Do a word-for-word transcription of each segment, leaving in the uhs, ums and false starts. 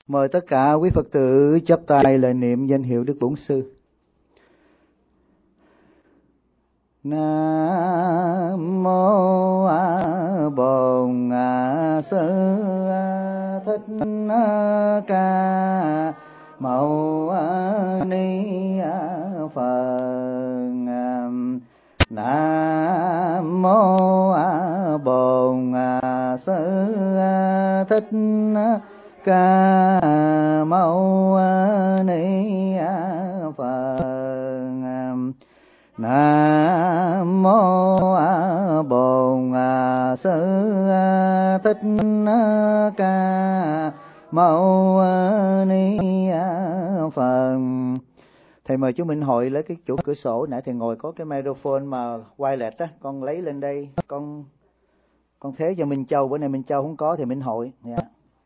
Mời tất cả quý Phật tử chắp tay lời niệm danh hiệu Đức Bổn Sư. Nam mô A Bổn Sư Thích Ca Mâu Ni Phật. Nam mô A Bổn Sư Thích Ca Mâu Ni Phật. Nam mô A Bổn Sư Thích Ca Mâu Ni Phật. Thầy mời chú Minh Hội lấy cái chỗ cửa sổ, nãy thầy ngồi có cái microphone mà wireless á, con lấy lên đây, con con thế cho Minh Châu, bữa nay Minh Châu không có thì Minh Hội. Dạ.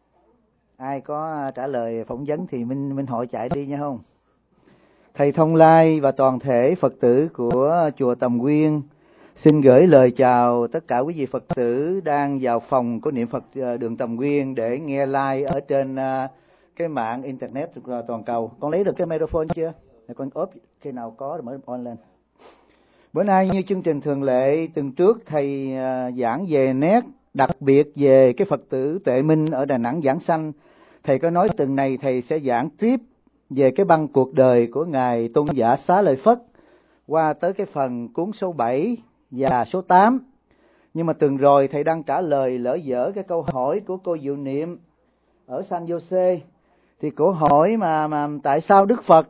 Ai có trả lời phỏng vấn thì Minh Minh Hội chạy đi nha không? Thầy Thông Lai và toàn thể Phật tử của chùa Tầm Nguyên xin gửi lời chào tất cả quý vị Phật tử đang vào phòng của niệm Phật đường Tầm Nguyên để nghe live ở trên cái mạng internet toàn cầu. Con lấy được cái microphone chưa? Để con ốp khi nào có rồi mới on lên. Bữa nay như chương trình thường lệ, tuần trước thầy giảng về nét đặc biệt về cái Phật tử Tuệ Minh ở Đà Nẵng giảng sanh. Thầy có nói tuần này thầy sẽ giảng tiếp về cái băng cuộc đời của Ngài Tôn giả Xá Lợi Phất qua tới cái phần cuốn số bảy và số tám. Nhưng mà tuần rồi thầy đang trả lời lỡ dở cái câu hỏi của cô Diệu Niệm ở San Jose. Thì cô hỏi mà, mà tại sao Đức Phật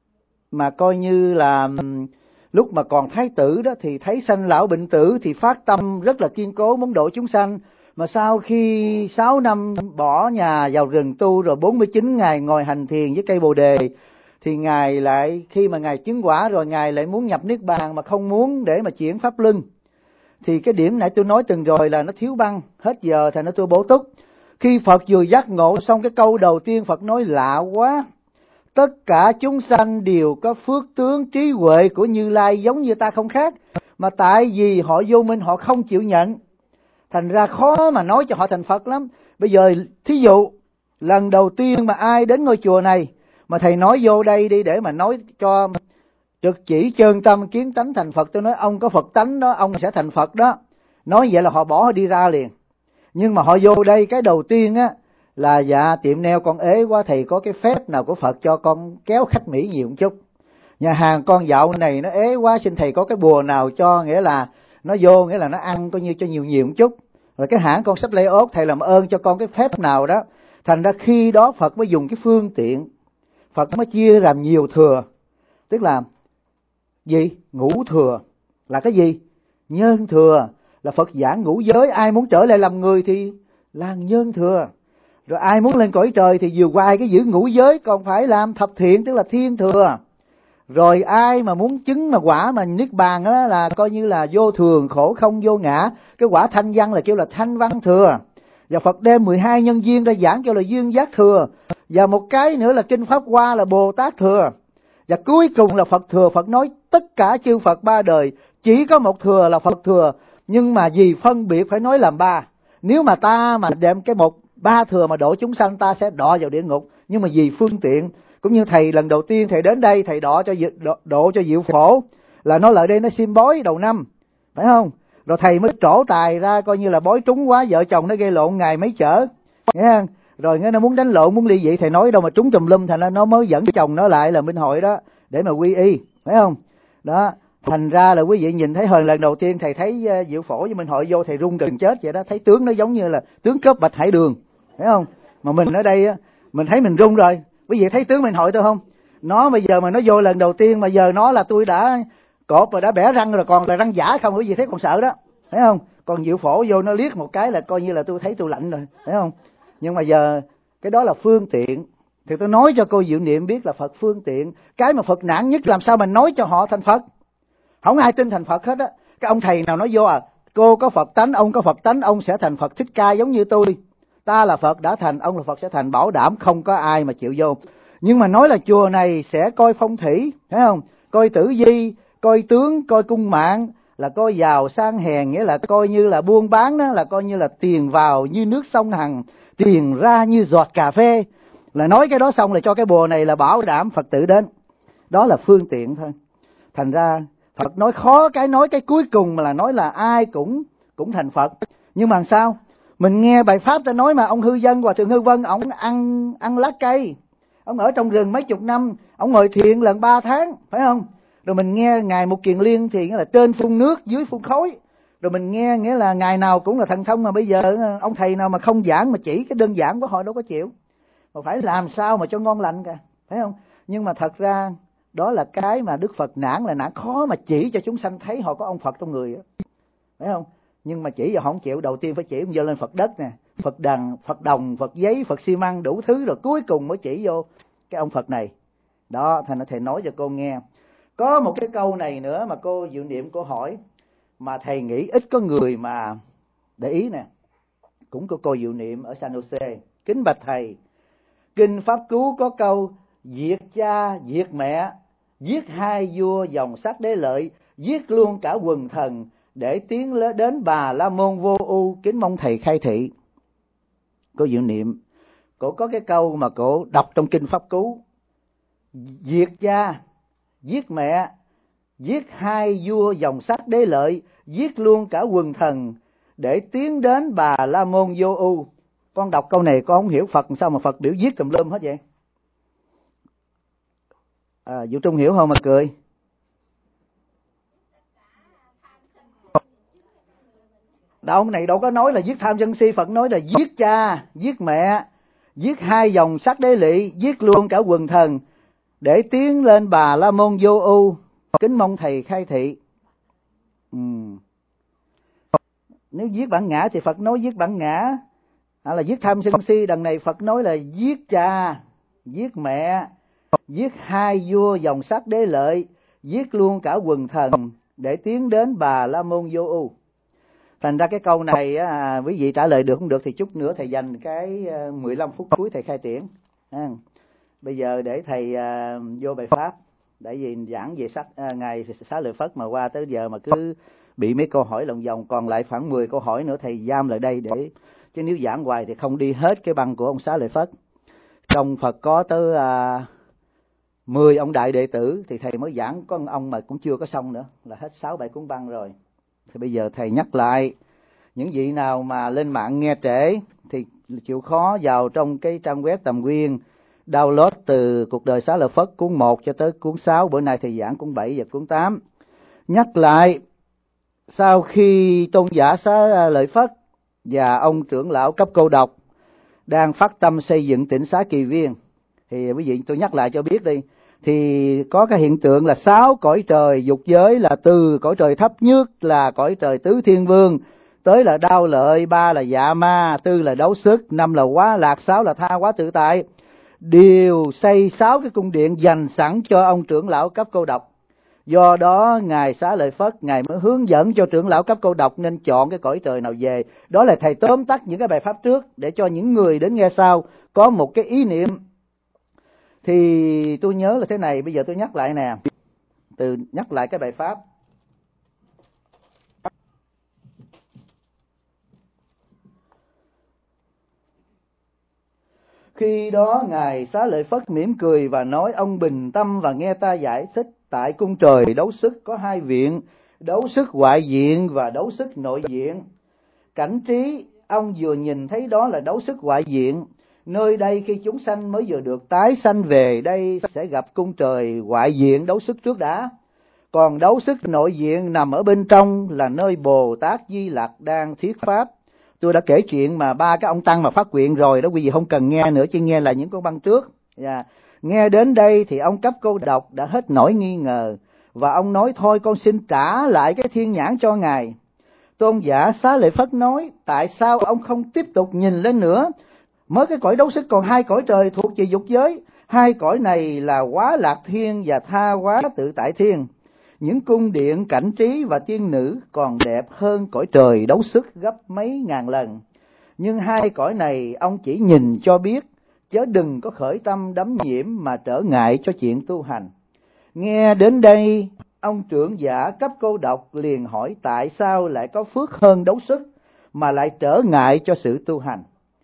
mà coi như là lúc mà còn thái tử đó thì thấy sanh lão bệnh tử thì phát tâm rất là kiên cố muốn độ chúng sanh. Mà sau khi sáu năm bỏ nhà vào rừng tu rồi bốn mươi chín ngày ngồi hành thiền với cây bồ đề thì Ngài lại khi mà Ngài chứng quả rồi Ngài lại muốn nhập Niết Bàn mà không muốn để mà chuyển pháp luân. Thì cái điểm nãy tôi nói từng rồi là nó thiếu băng, hết giờ thành nó tôi bổ túc. Khi Phật vừa giác ngộ xong cái câu đầu tiên Phật nói lạ quá. Tất cả chúng sanh đều có phước tướng trí huệ của Như Lai giống như ta không khác. Mà tại vì họ vô minh họ không chịu nhận. Thành ra khó mà nói cho họ thành Phật lắm. Bây giờ thí dụ lần đầu tiên mà ai đến ngôi chùa này mà thầy nói vô đây đi để mà nói cho trực chỉ chân tâm kiến tánh thành Phật. Tôi nói ông có Phật tánh đó, ông sẽ thành Phật đó. Nói vậy là họ bỏ họ đi ra liền. Nhưng mà họ vô đây cái đầu tiên á là dạ tiệm neo con ế quá, thầy có cái phép nào của Phật cho con kéo khách Mỹ nhiều một chút. Nhà hàng con dạo này nó ế quá, xin thầy có cái bùa nào cho, nghĩa là nó vô nghĩa là nó ăn coi như cho nhiều nhiều một chút. Rồi cái hãng con sắp lay ốt, thầy làm ơn cho con cái phép nào đó. Thành ra khi đó Phật mới dùng cái phương tiện, Phật mới chia làm nhiều thừa. Tức là gì? Ngũ thừa là cái gì? Nhân thừa là Phật giảng ngũ giới, ai muốn trở lại làm người thì làm nhân thừa. Rồi ai muốn lên cõi trời thì vừa qua cái giữ ngũ giới còn phải làm thập thiện, tức là thiên thừa. Rồi ai mà muốn chứng mà quả mà Niết Bàn đó là coi như là vô thường, khổ không vô ngã. Cái quả thanh văn là kêu là thanh văn thừa. Và Phật đem mười hai nhân duyên ra giảng kêu là duyên giác thừa. Và một cái nữa là Kinh Pháp Hoa là Bồ Tát thừa. Và cuối cùng là Phật thừa. Phật nói tất cả chư Phật ba đời chỉ có một thừa là Phật thừa. Nhưng mà vì phân biệt phải nói làm ba. Nếu mà ta mà đem cái một ba thừa mà độ chúng sanh ta sẽ đọa vào địa ngục. Nhưng mà vì phương tiện, cũng như thầy lần đầu tiên thầy đến đây thầy độ cho độ, độ cho Diệu Phổ là nó lại đây nó xiêm bói đầu năm, phải không? Rồi thầy mới trổ tài ra coi như là bói trúng quá, vợ chồng nó gây lộn ngày mấy chở, nghe không? Rồi nghe nó muốn đánh lộn muốn ly dị, thầy nói đâu mà trúng tùm lum, thành ra nó mới dẫn chồng nó lại là Minh Hội đó để mà quy y, phải không? Đó, thành ra là quý vị nhìn thấy hồi lần đầu tiên thầy thấy Diệu Phổ với Minh Hội vô thầy run gần chết vậy đó, thấy tướng nó giống như là tướng cướp Bạch Hải Đường, phải không? Mà mình ở đây mình thấy mình run rồi. Quý vị thấy tướng Minh Hội tôi không? Nó bây giờ mà nó vô lần đầu tiên mà giờ nó là tôi đã cột và đã bẻ răng rồi, còn là răng giả không, quý vị thấy còn sợ đó, thấy không? Còn Diệu Phổ vô nó liếc một cái là coi như là tôi thấy tôi lạnh rồi, thấy không? Nhưng mà giờ cái đó là phương tiện. Thì tôi nói cho cô Diệu Niệm biết là Phật phương tiện. Cái mà Phật nản nhất làm sao mình nói cho họ thành Phật. Không ai tin thành Phật hết á. Cái ông thầy nào nói vô à, cô có Phật tánh, ông có Phật tánh, ông sẽ thành Phật Thích Ca giống như tôi. Ta là Phật đã thành, ông là Phật sẽ thành, bảo đảm không có ai mà chịu vô. Nhưng mà nói là chùa này sẽ coi phong thủy, thấy không? Coi tử vi, coi tướng, coi cung mạng, là coi giàu sang hèn, nghĩa là coi như là buôn bán đó, là coi như là tiền vào như nước sông Hằng, tiền ra như giọt cà phê. Là nói cái đó xong là cho cái bùa này là bảo đảm Phật tử đến. Đó là phương tiện thôi. Thành ra Phật nói khó cái nói cái cuối cùng mà là nói là ai cũng cũng thành Phật. Nhưng mà sao? Mình nghe bài pháp ta nói mà ông Hư Dân, Hòa Thượng Hư Vân, ông ăn ăn lá cây, ông ở trong rừng mấy chục năm, ông ngồi thiền lần ba tháng, phải không? Rồi mình nghe Ngài Một Kiền Liên thì nghĩa là trên phun nước, dưới phun khói. Rồi mình nghe nghĩa là ngày nào cũng là thần thông, mà bây giờ ông thầy nào mà không giảng mà chỉ cái đơn giản của họ đâu có chịu. Mà phải làm sao mà cho ngon lành kìa, phải không? Nhưng mà thật ra đó là cái mà Đức Phật nản là nản khó mà chỉ cho chúng sanh thấy họ có ông Phật trong người, phải không? Nhưng mà chỉ giờ họ không chịu, đầu tiên phải chỉ dơ lên Phật đất nè, Phật đằng, Phật đồng, Phật giấy, Phật xi măng đủ thứ, rồi cuối cùng mới chỉ vô cái ông Phật này. Đó, thành ra thầy nói cho cô nghe. Có một cái câu này nữa mà cô Diệu Niệm cô hỏi, mà thầy nghĩ ít có người mà để ý nè. Cũng có cô Diệu Niệm ở San Jose. Kính bạch thầy, Kinh Pháp Cú có câu diệt cha, diệt mẹ, giết hai vua dòng sắc đế lợi, giết luôn cả quần thần để tiến đến Bà La Môn Vô Ưu, kính mong thầy khai thị. Cô Diệu Niệm, cổ có cái câu mà cổ đọc trong Kinh Pháp Cú, diệt cha, giết mẹ, giết hai vua dòng sắc đế lợi, giết luôn cả quần thần để tiến đến Bà La Môn Vô Ưu. Con đọc câu này con không hiểu Phật sao mà Phật biểu giết tùm lum hết vậy? À, Vũ Trung hiểu không mà cười? Đâu này đâu có nói là giết tham sân si, Phật nói là giết cha, giết mẹ, giết hai dòng sắc đế lỵ, giết luôn cả quần thần để tiến lên Bà La Môn Vô Ưu, kính mong thầy khai thị. Ừ. Nếu giết bản ngã thì Phật nói giết bản ngã, hay là giết tham sân si. Đằng này Phật nói là giết cha, giết mẹ, giết hai vua dòng sắc đế lợi, giết luôn cả quần thần để tiến đến Bà La Môn Vô Ưu. Thành ra cái câu này á, quý vị trả lời được không được thì chút nữa thầy dành cái mười lăm phút cuối thầy khai tiễn. À, bây giờ để thầy à, vô bài pháp, tại vì giảng về sắc à, ngày Xá Lợi Phất mà qua tới giờ mà cứ bị mấy câu hỏi lòng vòng, còn lại khoảng mười câu hỏi nữa thầy giam lại đây, để chứ nếu giảng hoài thì không đi hết cái băng của ông Xá Lợi Phất. Trong Phật có tới à, mười ông đại đệ tử thì thầy mới giảng có ông mà cũng chưa có xong nữa, là hết sáu bảy cuốn băng rồi. Thì bây giờ thầy nhắc lại, những vị nào mà lên mạng nghe trễ thì chịu khó vào trong cái trang web Tầm Nguyên, download từ Cuộc Đời Xá Lợi Phất cuốn một cho tới cuốn sáu, bữa nay thầy giảng cuốn bảy và cuốn tám. Nhắc lại, sau khi tôn giả Xá Lợi Phất và ông trưởng lão cấp cô độc đang phát tâm xây dựng tỉnh Xá Kỳ Viên, thì quý vị tôi nhắc lại cho biết đi, thì có cái hiện tượng là sáu cõi trời dục giới, là từ cõi trời thấp nhất là cõi trời Tứ Thiên Vương, tới là Đao Lợi, ba là Dạ Ma, tư là Đấu Sức, năm là Quá Lạc, sáu là Tha Hóa Tự Tại, đều xây sáu cái cung điện dành sẵn cho ông trưởng lão cấp cô độc. Do đó Ngài Xá Lợi Phất Ngài mới hướng dẫn cho trưởng lão cấp cô độc nên chọn cái cõi trời nào về. Đó là thầy tóm tắt những cái bài pháp trước để cho những người đến nghe sau có một cái ý niệm. Thì tôi nhớ là thế này, bây giờ tôi nhắc lại nè, từ nhắc lại cái bài pháp. Khi đó Ngài Xá Lợi Phất mỉm cười và nói: ông bình tâm và nghe ta giải thích. Tại cung trời Đấu Sức có hai viện, Đấu Sức ngoại diện và Đấu Sức nội diện. Cảnh trí ông vừa nhìn thấy đó là Đấu Sức ngoại diện. Nơi đây khi chúng sanh mới vừa được tái sanh về đây sẽ gặp cung trời ngoại diện Đấu Sức trước đã. Còn Đấu Sức nội diện nằm ở bên trong là nơi Bồ Tát Di Lặc đang thuyết pháp. Tôi đã kể chuyện mà ba cái ông tăng mà phát nguyện rồi đó, quý vị không cần nghe nữa, chỉ nghe là những con băng trước. Yeah. Nghe đến đây thì ông cấp cô độc đã hết nỗi nghi ngờ, và ông nói: thôi con xin trả lại cái thiên nhãn cho ngài. Tôn giả Xá Lợi Phất nói: tại sao ông không tiếp tục nhìn lên nữa? Mới cái cõi Đấu Sức còn hai cõi trời thuộc về dục giới, hai cõi này là Quá Lạc Thiên và Tha Hóa Tự Tại Thiên. Những cung điện cảnh trí và tiên nữ còn đẹp hơn cõi trời Đấu Sức gấp mấy ngàn lần. Nhưng hai cõi này ông chỉ nhìn cho biết, chớ đừng có khởi tâm đắm nhiễm mà trở ngại cho chuyện tu hành. Nghe đến đây, ông trưởng giả cấp cô độc liền hỏi tại sao lại có phước hơn Đấu Sức mà lại trở ngại cho sự tu hành.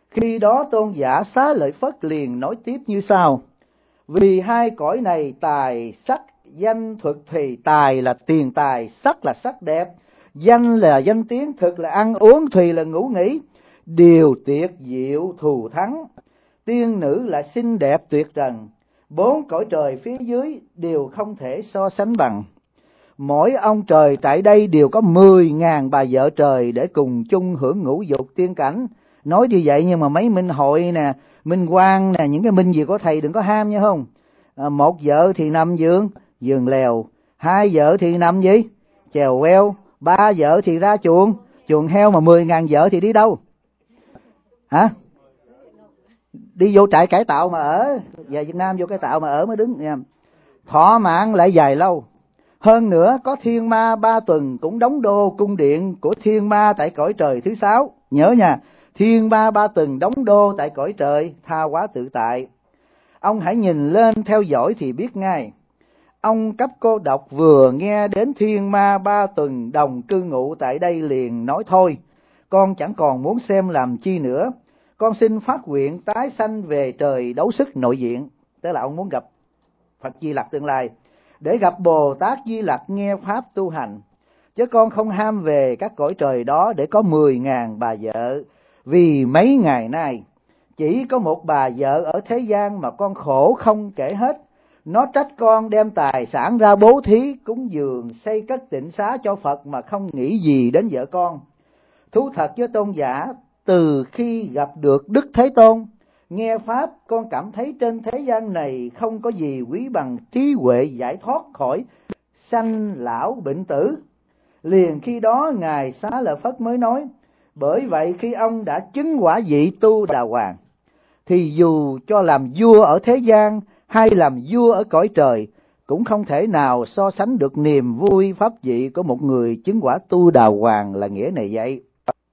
Khi đó tôn giả Xá Lợi Phất liền nói tiếp như sau: vì hai cõi này tài sắc danh thuật thì tài là tiền tài, sắc là sắc đẹp, danh là danh tiếng, thực là ăn uống, thùy là ngủ nghỉ, điều tuyệt diệu thù thắng. Tiên nữ là xinh đẹp tuyệt trần, bốn cõi trời phía dưới đều không thể so sánh bằng. Mỗi ông trời tại đây đều có mười ngàn bà vợ trời để cùng chung hưởng ngũ dục tiên cảnh. Nói như vậy nhưng mà mấy minh hội nè, minh quang nè, những cái minh gì của thầy đừng có ham nha không. À, một vợ thì nằm giường, giường lèo, hai vợ thì nằm gì? Chèo queo, ba vợ thì ra chuồng, chuồng heo, mà mười ngàn vợ thì đi đâu? Hả? Đi vô trại cải tạo mà ở, về Việt Nam vô cải tạo mà ở mới đứng nha. Thọ mạng lại dài lâu. Hơn nữa có thiên ma ba tuần cũng đóng đô cung điện của thiên ma tại cõi trời thứ sáu. Nhớ nha, thiên ma ba tuần đóng đô tại cõi trời tha hóa tự tại. Ông hãy nhìn lên theo dõi thì biết ngay. Ông cấp cô độc vừa nghe đến thiên ma ba tuần đồng cư ngụ tại đây liền nói thôi, con chẳng còn muốn xem làm chi nữa. Con xin phát nguyện tái sanh về trời đấu sức nội diện. Tức là ông muốn gặp Phật Di Lặc tương lai, để gặp Bồ Tát Di Lặc nghe pháp tu hành. Chứ con không ham về các cõi trời đó để có mười ngàn bà vợ. Vì mấy ngày nay chỉ có một bà vợ ở thế gian mà con khổ không kể hết. Nó trách con đem tài sản ra bố thí, cúng dường, xây cất tịnh xá cho Phật mà không nghĩ gì đến vợ con. Thú thật với tôn giả, từ khi gặp được Đức Thế Tôn, nghe pháp con cảm thấy trên thế gian này không có gì quý bằng trí huệ giải thoát khỏi sanh lão bệnh tử. Liền khi đó Ngài Xá Lợi Phất mới nói: bởi vậy khi ông đã chứng quả vị tu đà hoàng, thì dù cho làm vua ở thế gian hay làm vua ở cõi trời, cũng không thể nào so sánh được niềm vui pháp vị của một người chứng quả tu đà hoàng. Là nghĩa này vậy.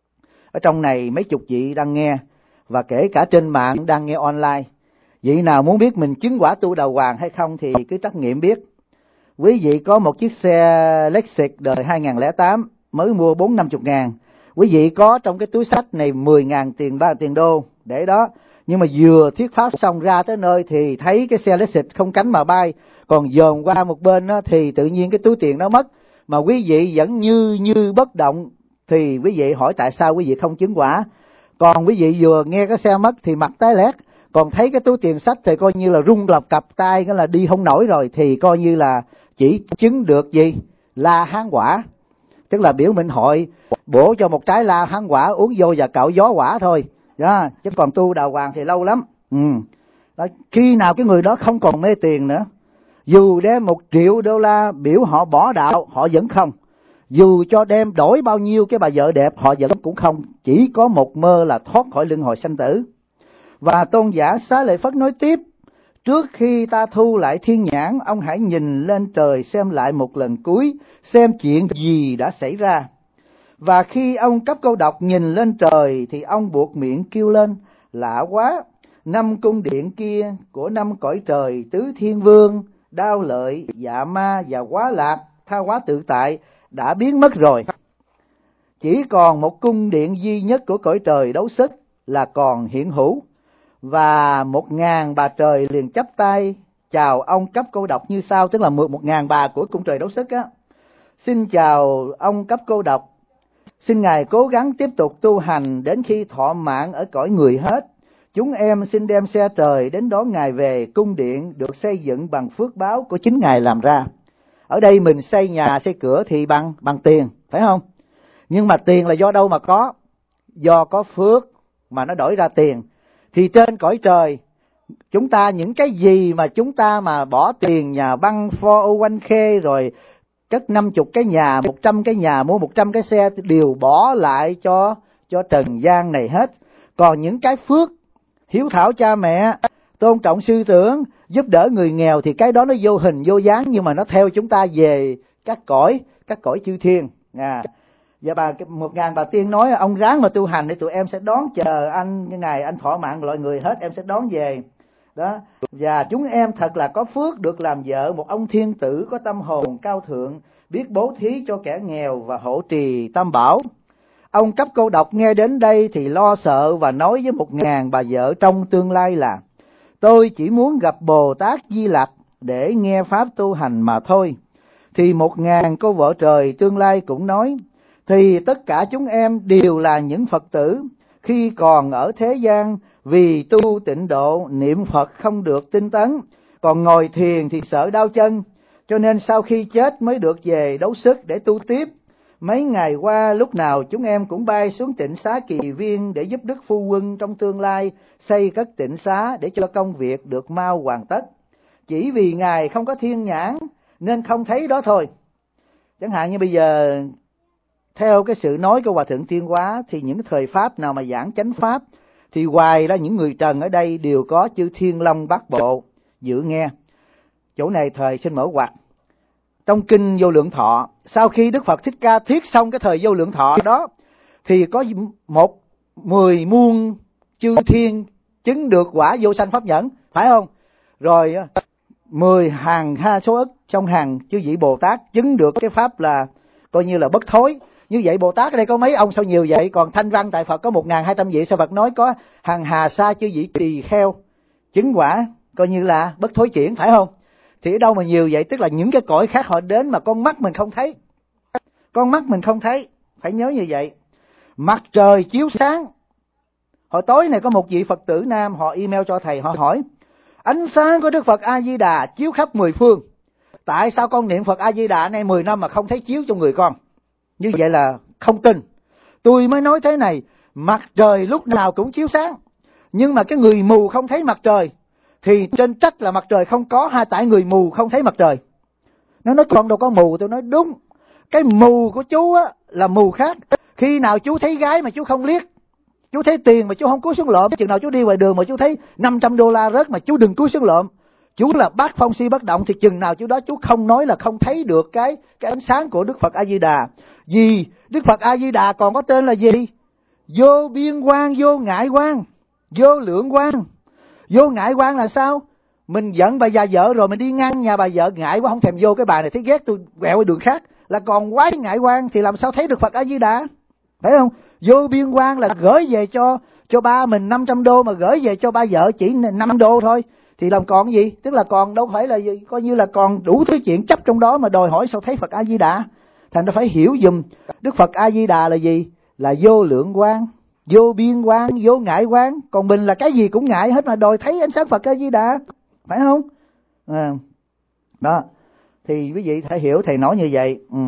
Ở trong này mấy chục vị đang nghe, và kể cả trên mạng đang nghe online. Vị nào muốn biết mình chứng quả tu đà hoàng hay không thì cứ trắc nghiệm biết. Quý vị có một chiếc xe Lexus đời hai không không tám mới mua bốn năm chục ngàn. Quý vị có trong cái túi sách này mười ngàn tiền ba tiền đô để đó. Nhưng mà vừa thuyết pháp xong ra tới nơi thì thấy cái xe Lexus không cánh mà bay, còn dồn qua một bên đó, thì tự nhiên cái túi tiền nó mất. Mà quý vị vẫn như như bất động, thì quý vị hỏi tại sao quý vị không chứng quả. Còn quý vị vừa nghe cái xe mất thì mặt tái lét, còn thấy cái túi tiền sách thì coi như là rung lập cập tay, cái là đi không nổi rồi, thì coi như là chỉ chứng được gì? La hán quả. Tức là biểu minh hội bổ cho một trái la hán quả uống vô và cạo gió quả thôi đó, chứ còn tu đà hoàng thì lâu lắm. Ừ. Đó, khi nào cái người đó không còn mê tiền nữa, dù đem một triệu đô la biểu họ bỏ đạo, họ vẫn không. Dù cho đem đổi bao nhiêu cái bà vợ đẹp, họ vẫn cũng không. Chỉ có một mơ là thoát khỏi luân hồi sanh tử. Và tôn giả Xá Lợi Phất nói tiếp: trước khi ta thu lại thiên nhãn, ông hãy nhìn lên trời xem lại một lần cuối, xem chuyện gì đã xảy ra. Và khi ông cấp câu độc nhìn lên trời thì ông buộc miệng kêu lên: lạ quá, năm cung điện kia của năm cõi trời tứ thiên vương, Đao Lợi, Dạ Ma và Quá Lạc, tha hóa tự tại đã biến mất rồi. Chỉ còn một cung điện duy nhất của cõi trời đấu sức là còn hiện hữu. Và một ngàn bà trời liền chắp tay chào ông cấp cô độc như sau, tức là một ngàn bà của cung trời đấu sức á. Xin chào ông cấp cô độc, xin Ngài cố gắng tiếp tục tu hành đến khi thọ mạng ở cõi người hết. Chúng em xin đem xe trời đến đón Ngài về cung điện được xây dựng bằng phước báo của chính Ngài làm ra. Ở đây mình xây nhà xây cửa thì bằng bằng tiền, phải không? Nhưng mà tiền là do đâu mà có? Do có phước mà nó đổi ra tiền. Thì trên cõi trời chúng ta, những cái gì mà chúng ta mà bỏ tiền nhà băng bốn oh one k rồi cất năm chục cái nhà, một trăm cái nhà, mua một trăm cái xe, đều bỏ lại cho cho trần gian này hết. Còn những cái phước hiếu thảo cha mẹ, tôn trọng sư trưởng, giúp đỡ người nghèo thì cái đó nó vô hình vô dáng, nhưng mà nó theo chúng ta về các cõi các cõi chư thiên. À, và bà một ngàn bà tiên nói: ông ráng mà tu hành để tụi em sẽ đón chờ anh cái ngày anh thọ mạng loại người hết, em sẽ đón về đó. Và chúng em thật là có phước được làm vợ một ông thiên tử có tâm hồn cao thượng, biết bố thí cho kẻ nghèo và hộ trì tam bảo. Ông cấp cô độc nghe đến đây thì lo sợ và nói với một ngàn bà vợ trong tương lai là: tôi chỉ muốn gặp Bồ Tát Di Lặc để nghe pháp tu hành mà thôi. Thì một ngàn cô vợ trời tương lai cũng nói: thì tất cả chúng em đều là những Phật tử, khi còn ở thế gian vì tu tịnh độ niệm Phật không được tinh tấn, còn ngồi thiền thì sợ đau chân, cho nên sau khi chết mới được về đấu sức để tu tiếp. Mấy ngày qua lúc nào chúng em cũng bay xuống tịnh xá Kỳ Viên để giúp Đức Phu Quân trong tương lai xây cất tịnh xá để cho công việc được mau hoàn tất. Chỉ vì Ngài không có thiên nhãn nên không thấy đó thôi. Chẳng hạn như bây giờ theo cái sự nói của Hòa Thượng Tiên Hóa thì những thời pháp nào mà giảng chánh pháp thì hoài ra những người trần ở đây đều có chư Thiên Long Bát Bộ dự nghe. Chỗ này thời xin mở ngoặt. Trong kinh Vô Lượng Thọ, sau khi Đức Phật Thích Ca thuyết xong cái thời Vô Lượng Thọ đó thì có một mười muôn chư thiên chứng được quả vô sanh pháp nhẫn, phải không? Rồi mười hàng ha số ức trong hàng chư vị Bồ Tát chứng được cái pháp là coi như là bất thối. Như vậy Bồ Tát ở đây có mấy ông sao nhiều vậy? Còn Thanh Văn tại Phật có một ngàn hai trăm vị, sao Phật nói có hàng hà sa chư vị tỳ kheo chứng quả coi như là bất thối chuyển, phải không? Thì ở đâu mà nhiều vậy? Tức là những cái cõi khác họ đến mà con mắt mình không thấy. Con mắt mình không thấy, phải nhớ như vậy. Mặt trời chiếu sáng. Hồi tối này có một vị Phật tử nam họ email cho thầy, họ hỏi: ánh sáng của Đức Phật A-di-đà chiếu khắp mười phương, tại sao con niệm Phật A-di-đà nay mười năm mà không thấy chiếu trong người con? Như vậy là không tin. Tôi mới nói thế này: mặt trời lúc nào cũng chiếu sáng, nhưng mà cái người mù không thấy mặt trời thì trên trách là mặt trời không có, hay tại người mù không thấy mặt trời? Nó nói con đâu có mù. Tôi nói đúng. Cái mù của chú á là mù khác. Khi nào chú thấy gái mà chú không liếc, chú thấy tiền mà chú không cúi xuống lượm, chừng nào chú đi ngoài đường mà chú thấy năm trăm đô la rớt mà chú đừng cúi xuống lượm, chú là bát phong si bất động, thì chừng nào chú đó chú không nói là không thấy được cái cái ánh sáng của Đức Phật A Di Đà. Vì Đức Phật A Di Đà còn có tên là gì? Vô biên quang, vô ngại quang, vô lượng quang. Vô ngại quang là sao? Mình giận bà già vợ rồi mình đi ngăn nhà bà vợ, ngại quá không thèm vô cái bà này, thấy ghét tôi quẹo qua đường khác, là còn quái ngại quang, thì làm sao thấy được Phật A Di Đà, phải không? Vô biên quang là gửi về cho cho ba mình năm trăm đô mà gửi về cho ba vợ chỉ năm đô thôi, thì làm còn gì? Tức là còn đâu phải là gì, coi như là còn đủ thứ chuyện chấp trong đó mà đòi hỏi sao thấy Phật A Di Đà. Thành ra phải hiểu dùm Đức Phật A Di Đà là gì? Là vô lượng quang, vô biên quang, vô ngại quang. Còn mình là cái gì cũng ngại hết mà đòi thấy ánh sáng Phật A Di Đà, phải không? À, đó thì quý vị phải hiểu thầy nói như vậy. Ừ.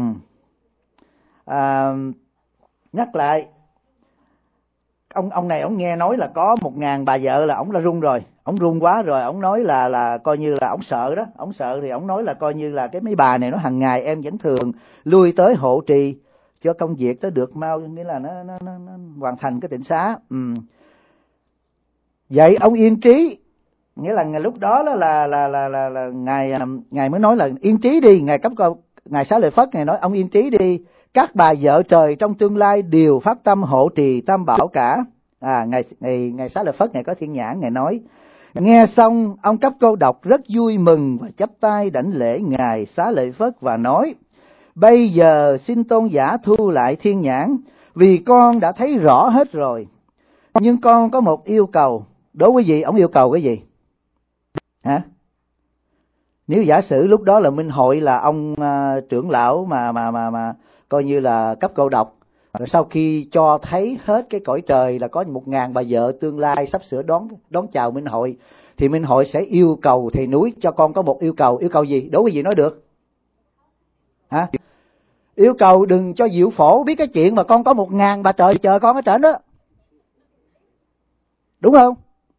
À, nhắc lại, ông ông này ông nghe nói là có một ngàn bà vợ là ông đã run rồi, ông run quá rồi, ông nói là là coi như là ông sợ đó, ông sợ thì ông nói là coi như là cái mấy bà này nó hàng ngày em vẫn thường lui tới hộ trì cho công việc nó được mau, nghĩa là nó nó nó, nó hoàn thành cái tịnh xá. Ừ. Vậy ông yên trí, nghĩa là ngày lúc đó là là là là là, là ngài ngài mới nói là yên trí đi, ngài cấp câu ngài Xá Lợi Phất ngài nói ông yên trí đi, các bà vợ trời trong tương lai đều phát tâm hộ trì tam bảo cả. À, ngài ngài ngài Xá Lợi Phất ngài có thiên nhãn, ngài nói. Nghe xong ông cấp câu đọc rất vui mừng và chắp tay đảnh lễ ngài Xá Lợi Phất và nói: bây giờ xin tôn giả thu lại thiên nhãn, vì con đã thấy rõ hết rồi, nhưng con có một yêu cầu. Đối với gì? Ông yêu cầu cái gì? Hả? Nếu giả sử lúc đó là Minh Hội là ông uh, trưởng lão mà mà mà mà coi như là cấp câu độc, rồi sau khi cho thấy hết cái cõi trời là có một ngàn bà vợ tương lai sắp sửa đón đón chào Minh Hội, thì Minh Hội sẽ yêu cầu thầy núi cho con có một yêu cầu. Yêu cầu gì? Đối với gì nói được? Hả? Yêu cầu đừng cho Diệu Phổ biết cái chuyện mà con có một ngàn bà trời chờ con ở trển đó, đúng không?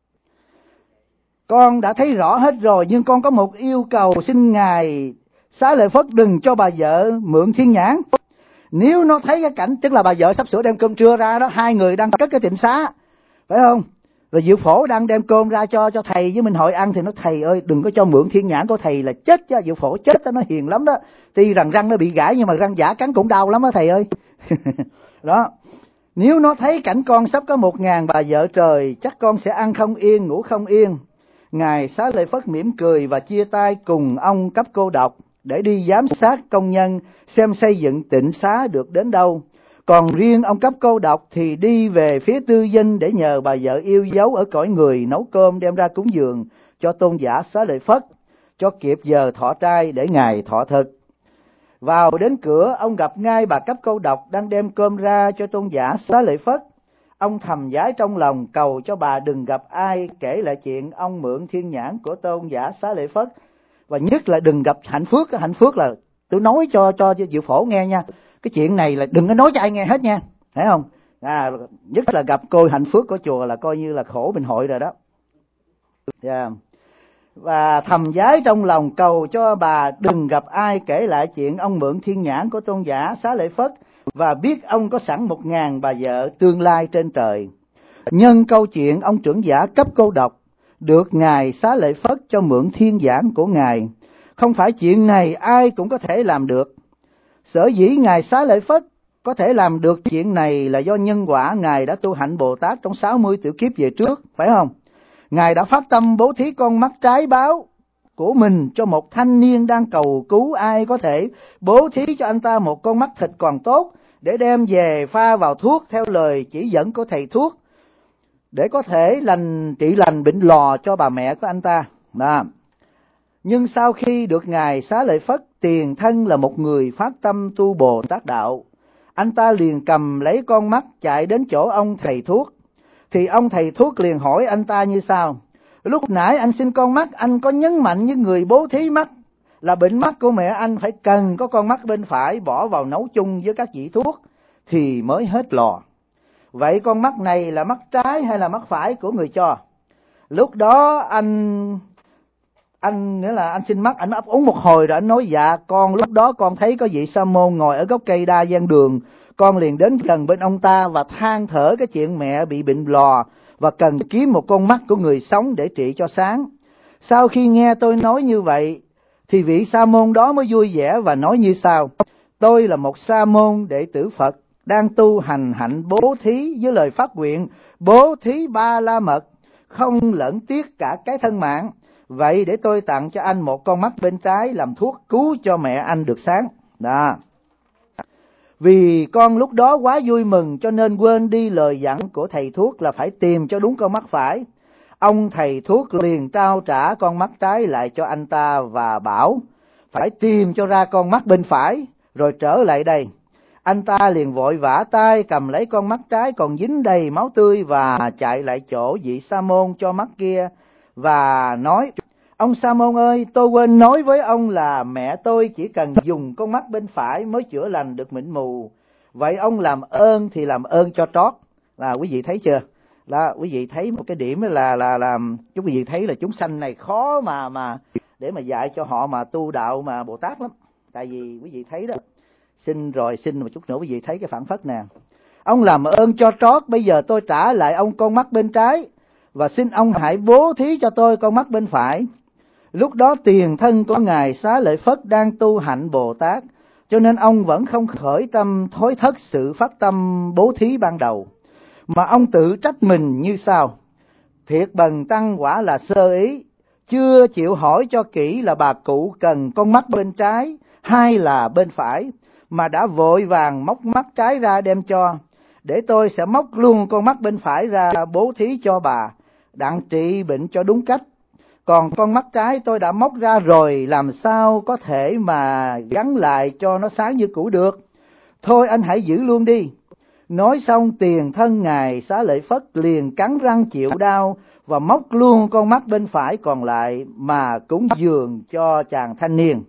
Con đã thấy rõ hết rồi, nhưng con có một yêu cầu, xin ngài Xá Lợi Phất đừng cho bà vợ mượn thiên nhãn. Nếu nó thấy cái cảnh, tức là bà vợ sắp sửa đem cơm trưa ra đó, hai người đang cất cái tịnh xá, phải không? Rồi Diệu Phổ đang đem cơm ra cho cho thầy với Minh Hội ăn, thì nó thầy ơi đừng có cho mượn thiên nhãn của thầy là chết chứ. Diệu Phổ chết đó, nó hiền lắm đó, tuy rằng răng nó bị gãy nhưng mà răng giả cắn cũng đau lắm đó thầy ơi. Đó, nếu nó thấy cảnh con sắp có một ngàn bà vợ trời, chắc con sẽ ăn không yên, ngủ không yên. Ngài Xá Lợi Phất mỉm cười và chia tay cùng ông cấp cô độc để đi giám sát công nhân xem xây dựng tịnh xá được đến đâu. Còn riêng ông cấp cô độc thì đi về phía tư dinh để nhờ bà vợ yêu dấu ở cõi người nấu cơm đem ra cúng dường cho tôn giả Xá Lợi Phất, cho kịp giờ thọ trai để ngài thọ thực. Vào đến cửa, ông gặp ngay bà cấp cô độc đang đem cơm ra cho tôn giả Xá Lợi Phất. Ông thầm vái trong lòng cầu cho bà đừng gặp ai kể lại chuyện ông mượn thiên nhãn của tôn giả Xá Lợi Phất, và nhất là đừng gặp Hạnh Phước. Hạnh Phước là tôi nói cho cho Diệu Phổ nghe nha, cái chuyện này là đừng có nói cho ai nghe hết nha, thấy không? À, nhất là gặp cô Hạnh Phước của chùa là coi như là khổ bình hội rồi đó. Yeah. Và thầm vái trong lòng cầu cho bà đừng gặp ai kể lại chuyện ông mượn thiên nhãn của tôn giả Xá Lợi Phất, và biết ông có sẵn một ngàn bà vợ tương lai trên trời. Nhân câu chuyện ông trưởng giả cấp cô độc được ngài Xá Lợi Phất cho mượn thiên nhãn của ngài, không phải chuyện này ai cũng có thể làm được. Sở dĩ ngài Xá Lợi Phất có thể làm được chuyện này là do nhân quả ngài đã tu hạnh Bồ Tát trong sáu mươi tiểu kiếp về trước, phải không? Ngài đã phát tâm bố thí con mắt trái báo của mình cho một thanh niên đang cầu cứu. Ai có thể bố thí cho anh ta một con mắt thịt còn tốt để đem về pha vào thuốc theo lời chỉ dẫn của thầy thuốc, để có thể lành trị lành bệnh lò cho bà mẹ của anh ta. Đó. Nhưng sau khi được ngài Xá Lợi Phất tiền thân là một người phát tâm tu Bồ Tát đạo, anh ta liền cầm lấy con mắt chạy đến chỗ ông thầy thuốc. Thì ông thầy thuốc liền hỏi anh ta như sau: lúc nãy anh xin con mắt, anh có nhấn mạnh với người bố thí mắt là bệnh mắt của mẹ anh phải cần có con mắt bên phải bỏ vào nấu chung với các vị thuốc thì mới hết lò. Vậy con mắt này là mắt trái hay là mắt phải của người cho? Lúc đó anh anh nghĩa là anh xin mắt, anh ấp úng một hồi rồi anh nói: dạ con lúc đó con thấy có vị sa môn ngồi ở gốc cây đa ven đường, con liền đến gần bên ông ta và than thở cái chuyện mẹ bị bệnh lò và cần kiếm một con mắt của người sống để trị cho sáng. Sau khi nghe tôi nói như vậy thì vị sa môn đó mới vui vẻ và nói như sau: tôi là một sa môn đệ tử Phật đang tu hành hạnh bố thí với lời phát nguyện bố thí ba la mật, không lẫn tiếc cả cái thân mạng. Vậy để tôi tặng cho anh một con mắt bên trái làm thuốc cứu cho mẹ anh được sáng. Đó. Vì con lúc đó quá vui mừng cho nên quên đi lời dặn của thầy thuốc là phải tìm cho đúng con mắt phải. Ông thầy thuốc liền trao trả con mắt trái lại cho anh ta và bảo phải tìm cho ra con mắt bên phải rồi trở lại đây. Anh ta liền vội vã tay cầm lấy con mắt trái còn dính đầy máu tươi và chạy lại chỗ vị sa môn cho mắt kia và nói: ông sa môn ơi, tôi quên nói với ông là mẹ tôi chỉ cần dùng con mắt bên phải mới chữa lành được bệnh mù. Vậy ông làm ơn thì làm ơn cho trót. Là quý vị thấy chưa? Là quý vị thấy một cái điểm là là làm chúng quý vị thấy là chúng sanh này khó mà mà để mà dạy cho họ mà tu đạo mà Bồ Tát lắm. Tại vì quý vị thấy đó, xin rồi xin một chút nữa quý vị thấy cái phản phất nè. Ông làm ơn cho trót, bây giờ tôi trả lại ông con mắt bên trái và xin ông hãy bố thí cho tôi con mắt bên phải. Lúc đó tiền thân của ngài Xá Lợi Phất đang tu hạnh Bồ Tát, cho nên ông vẫn không khởi tâm thối thất sự phát tâm bố thí ban đầu, mà ông tự trách mình như sau: thiệt bần tăng quả là sơ ý, chưa chịu hỏi cho kỹ là bà cụ cần con mắt bên trái hay là bên phải, mà đã vội vàng móc mắt trái ra đem cho. Để tôi sẽ móc luôn con mắt bên phải ra bố thí cho bà, đặng trị bệnh cho đúng cách. Còn con mắt trái tôi đã móc ra rồi, làm sao có thể mà gắn lại cho nó sáng như cũ được. Thôi anh hãy giữ luôn đi. Nói xong tiền thân ngài Xá Lợi Phất liền cắn răng chịu đau và móc luôn con mắt bên phải còn lại mà cúng dường cho chàng thanh niên.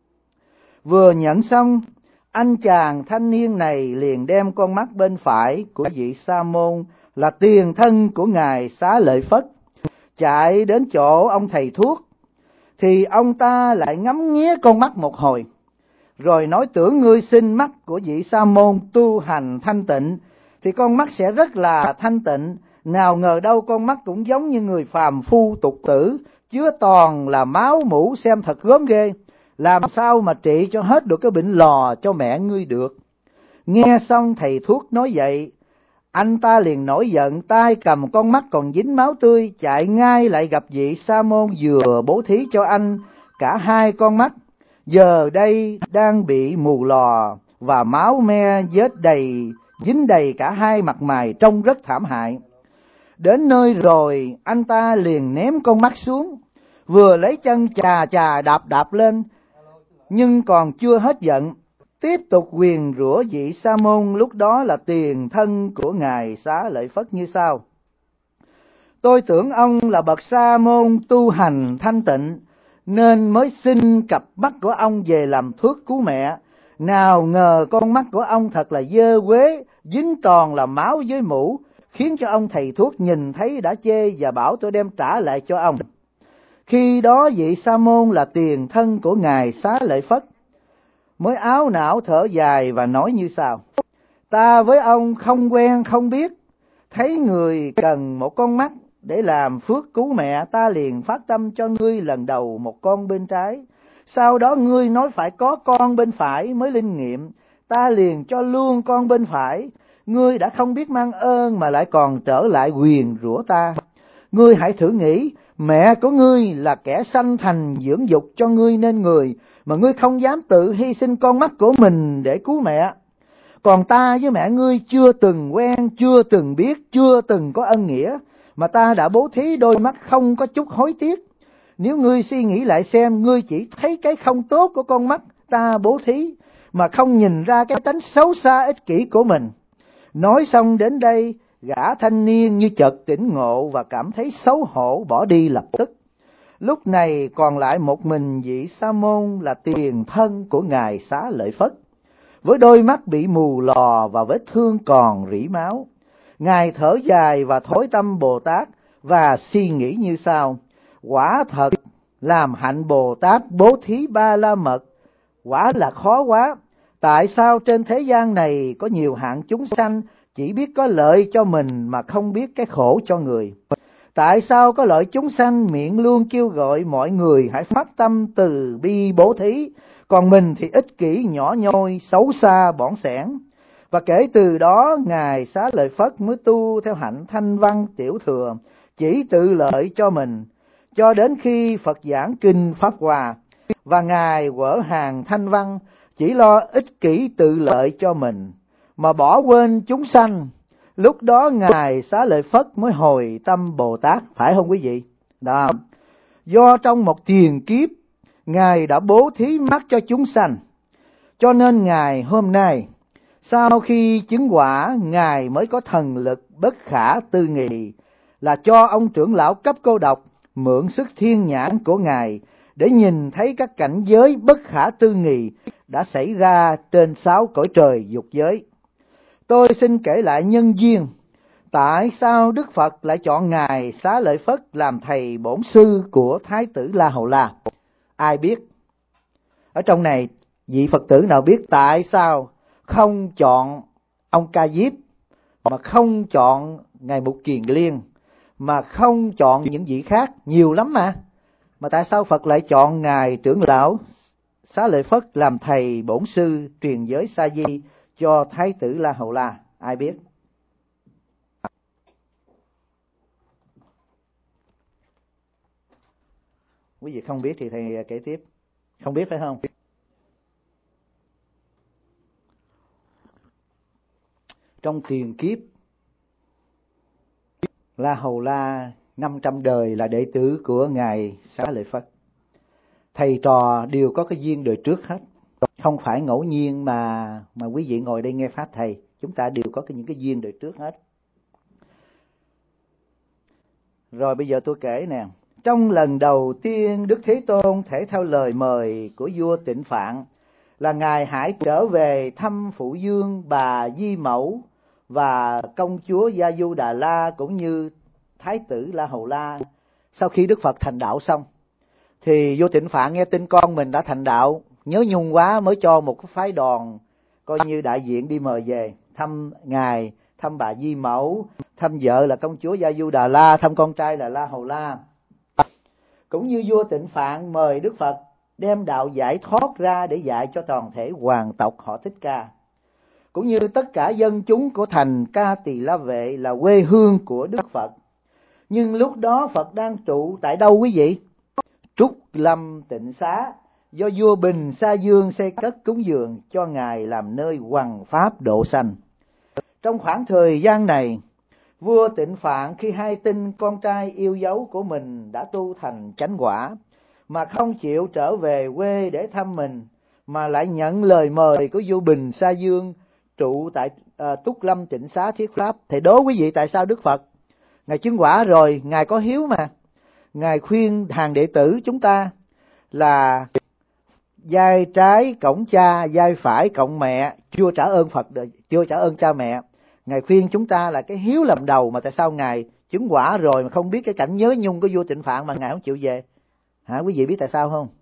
Vừa nhận xong, anh chàng thanh niên này liền đem con mắt bên phải của vị sa môn là tiền thân của ngài Xá Lợi Phất chạy đến chỗ ông thầy thuốc. Thì ông ta lại ngắm nghía con mắt một hồi, rồi nói: tưởng ngươi xin mắt của vị sa môn tu hành thanh tịnh thì con mắt sẽ rất là thanh tịnh. Nào ngờ đâu con mắt cũng giống như người phàm phu tục tử, chứa toàn là máu mủ, xem thật gớm ghê. Làm sao mà trị cho hết được cái bệnh lò cho mẹ ngươi được. Nghe xong thầy thuốc nói vậy, anh ta liền nổi giận, tay cầm con mắt còn dính máu tươi chạy ngay lại gặp vị sa môn vừa bố thí cho anh cả hai con mắt, giờ đây đang bị mù lò và máu me vết đầy dính đầy cả hai mặt mày, trông rất thảm hại. Đến nơi rồi, anh ta liền ném con mắt xuống, vừa lấy chân chà chà đạp đạp lên, nhưng còn chưa hết giận, tiếp tục nguyền rủa vị Sa môn lúc đó là tiền thân của ngài Xá Lợi Phất như sau: tôi tưởng ông là bậc Sa môn tu hành thanh tịnh, nên mới xin cặp mắt của ông về làm thuốc cứu mẹ. Nào ngờ con mắt của ông thật là dơ quế, dính toàn là máu với mũ, khiến cho ông thầy thuốc nhìn thấy đã chê và bảo tôi đem trả lại cho ông. Khi đó vị Sa môn là tiền thân của ngài Xá Lợi Phất mới áo não thở dài và nói như sau: ta với ông không quen không biết, thấy người cần một con mắt để làm phước cứu mẹ, ta liền phát tâm cho ngươi lần đầu một con bên trái. Sau đó ngươi nói phải có con bên phải mới linh nghiệm, ta liền cho luôn con bên phải. Ngươi đã không biết mang ơn mà lại còn trở lại nguyền rủa ta. Ngươi hãy thử nghĩ, mẹ của ngươi là kẻ sanh thành dưỡng dục cho ngươi nên người, mà ngươi không dám tự hy sinh con mắt của mình để cứu mẹ. Còn ta với mẹ ngươi chưa từng quen, chưa từng biết, chưa từng có ân nghĩa, mà ta đã bố thí đôi mắt không có chút hối tiếc. Nếu ngươi suy nghĩ lại xem, ngươi chỉ thấy cái không tốt của con mắt ta bố thí, mà không nhìn ra cái tánh xấu xa ích kỷ của mình. Nói xong đến đây, gã thanh niên như chợt tỉnh ngộ và cảm thấy xấu hổ bỏ đi lập tức. Lúc này còn lại một mình vị Sa môn là tiền thân của ngài Xá Lợi Phất, với đôi mắt bị mù lò và vết thương còn rỉ máu. Ngài thở dài và thối tâm Bồ Tát và suy nghĩ như sau: quả thật làm hạnh Bồ Tát bố thí ba la mật quả là khó quá. Tại sao trên thế gian này có nhiều hạng chúng sanh chỉ biết có lợi cho mình mà không biết cái khổ cho người? Tại sao có lợi chúng sanh miệng luôn kêu gọi mọi người hãy phát tâm từ bi bố thí, còn mình thì ích kỷ nhỏ nhoi, xấu xa, bỏng sẻn? Và kể từ đó, ngài Xá Lợi Phất mới tu theo hạnh thanh văn tiểu thừa, chỉ tự lợi cho mình, cho đến khi Phật giảng kinh Pháp Hòa, và ngài quở hàng thanh văn, chỉ lo ích kỷ tự lợi cho mình, mà bỏ quên chúng sanh. Lúc đó ngài Xá Lợi Phất mới hồi tâm Bồ Tát, phải không quý vị? Đó, do trong một tiền kiếp, ngài đã bố thí mắt cho chúng sanh, cho nên ngài hôm nay, sau khi chứng quả, ngài mới có thần lực bất khả tư nghị, là cho ông trưởng lão cấp cô độc mượn sức thiên nhãn của ngài để nhìn thấy các cảnh giới bất khả tư nghị đã xảy ra trên sáu cõi trời dục giới. Tôi xin kể lại nhân duyên, tại sao Đức Phật lại chọn ngài Xá Lợi Phất làm thầy bổn sư của Thái tử La Hầu La. Ai biết? Ở trong này, vị Phật tử nào biết tại sao không chọn ông Ca Diếp, mà không chọn ngài Mục Kiền Liên, mà không chọn những vị khác, nhiều lắm mà. Mà tại sao Phật lại chọn ngài trưởng lão Xá Lợi Phất làm thầy bổn sư truyền giới Sa Di cho Thái tử La Hầu La? Ai biết? Quý vị không biết thì thầy kể tiếp. Không biết phải không? Trong tiền kiếp, La Hầu La năm trăm đời là đệ tử của ngài Xá Lợi Phất. Thầy trò đều có cái duyên đời trước hết, không phải ngẫu nhiên mà mà quý vị ngồi đây nghe pháp thầy, chúng ta đều có cái những cái duyên đời trước hết. Rồi bây giờ tôi kể nè. Trong lần đầu tiên Đức Thế Tôn thể theo lời mời của vua Tịnh Phạn là ngài hãy trở về thăm phụ vương bà Di Mẫu và công chúa Gia Du Đà La cũng như Thái tử La Hầu La. Sau khi Đức Phật thành đạo xong thì vua Tịnh Phạn nghe tin con mình đã thành đạo, nhớ nhung quá mới cho một cái phái đoàn coi như đại diện đi mời về thăm ngài, thăm bà Di Mẫu, thăm vợ là công chúa Gia Du Đà La, thăm con trai là La Hầu La. Cũng như vua Tịnh Phạn mời Đức Phật đem đạo giải thoát ra để dạy cho toàn thể hoàng tộc họ Thích Ca, cũng như tất cả dân chúng của thành Ca Tỳ La Vệ là quê hương của Đức Phật. Nhưng lúc đó Phật đang trụ tại đâu quý vị? Trúc Lâm Tịnh Xá, do vua Bình Sa Dương xây cất cúng dường cho ngài làm nơi hoằng pháp độ sanh. Trong khoảng thời gian này, vua Tịnh Phạn khi hay tin con trai yêu dấu của mình đã tu thành chánh quả, mà không chịu trở về quê để thăm mình, mà lại nhận lời mời của vua Bình Sa Dương trụ tại uh, Túc Lâm Tịnh Xá thuyết pháp. Thì đố quý vị tại sao Đức Phật, Ngài chứng quả rồi, Ngài có hiếu mà, Ngài khuyên hàng đệ tử chúng ta là vai trái cộng cha, vai phải cộng mẹ, chưa trả ơn Phật, chưa trả ơn cha mẹ. Ngài khuyên chúng ta là cái hiếu làm đầu, mà tại sao Ngài chứng quả rồi mà không biết cái cảnh nhớ nhung của vua Tịnh Phạn mà Ngài không chịu về? Hả, quý vị biết tại sao không?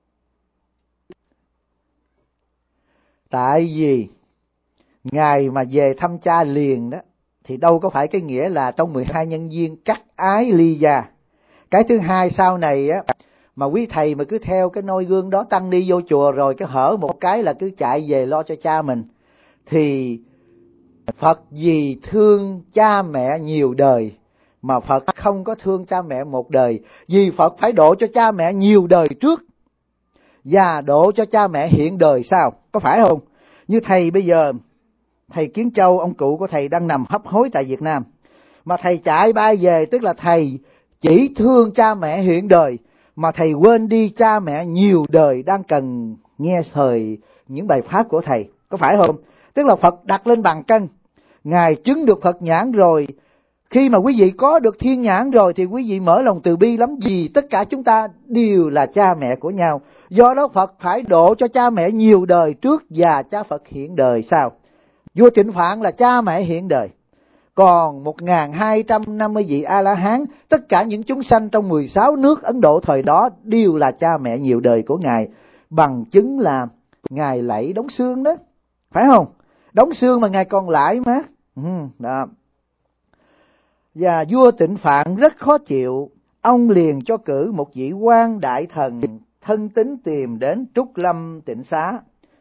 Tại vì Ngài mà về thăm cha liền đó, thì đâu có phải cái nghĩa là trong mười hai nhân duyên cắt ái ly gia. Cái thứ hai, sau này á, mà quý thầy mà cứ theo cái noi gương đó tăng đi vô chùa rồi cái hở một cái là cứ chạy về lo cho cha mình, thì Phật vì thương cha mẹ nhiều đời mà Phật không có thương cha mẹ một đời, vì Phật phải độ cho cha mẹ nhiều đời trước và độ cho cha mẹ hiện đời sau, có phải không? Như thầy bây giờ, thầy Kiến Châu, ông cụ của thầy đang nằm hấp hối tại Việt Nam, mà thầy chạy bay về, tức là thầy chỉ thương cha mẹ hiện đời mà thầy quên đi cha mẹ nhiều đời đang cần nghe thời những bài pháp của thầy, có phải không? Tức là Phật đặt lên bàn cân, Ngài chứng được Phật nhãn rồi. Khi mà quý vị có được thiên nhãn rồi thì quý vị mở lòng từ bi lắm, vì tất cả chúng ta đều là cha mẹ của nhau. Do đó Phật phải độ cho cha mẹ nhiều đời trước và cha Phật hiện đời sau. Vua Tịnh Phạn là cha mẹ hiện đời, còn một nghìn hai trăm năm mươi vị A-la-hán, tất cả những chúng sanh trong mười sáu nước Ấn Độ thời đó đều là cha mẹ nhiều đời của Ngài. Bằng chứng là Ngài lạy đóng xương đó, phải không? Đóng xương mà Ngài còn lại mà. Ừ, đó. Và vua Tịnh Phạn rất khó chịu, ông liền cho cử một vị quan đại thần thân tín tìm đến Trúc Lâm Tịnh Xá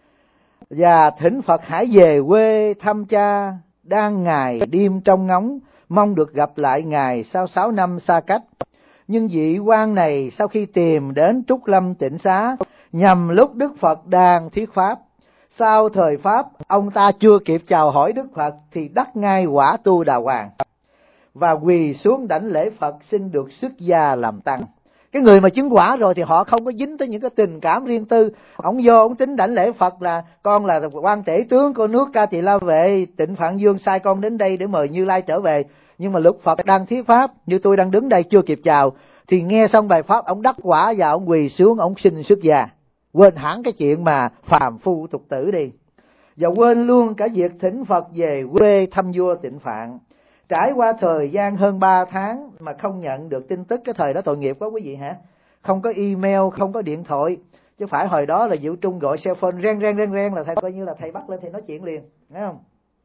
và thỉnh Phật hãy về quê thăm cha đang ngày đêm trong ngóng, mong được gặp lại Ngài sau sáu năm xa cách. Nhưng vị quan này sau khi tìm đến Trúc Lâm Tịnh Xá nhằm lúc Đức Phật đang thuyết pháp, sau thời pháp ông ta chưa kịp chào hỏi Đức Phật thì đắc ngay quả tu đà hoàng và quỳ xuống đảnh lễ Phật xin được xuất gia làm tăng. Cái người mà chứng quả rồi thì họ không có dính tới những cái tình cảm riêng tư. Ông vô ông tính đảnh lễ Phật là con là quan tể tướng của nước Ca Tỳ La Vệ, Tịnh Phạn Dương sai con đến đây để mời Như Lai trở về. Nhưng mà lúc Phật đang thuyết pháp, như tôi đang đứng đây chưa kịp chào, thì nghe xong bài pháp ông đắc quả và ông quỳ xuống ông xin xuất gia, quên hẳn cái chuyện mà phàm phu tục tử đi, và quên luôn cả việc thỉnh Phật về quê thăm vua Tịnh Phạn. Trải qua thời gian hơn ba tháng mà không nhận được tin tức. Cái thời đó tội nghiệp quá quý vị hả? Không có email, không có điện thoại, chứ phải hồi đó là Diệu Trung gọi cell phone reng reng reng reng là thầy coi như là thầy bắt lên thì nói chuyện liền, thấy không?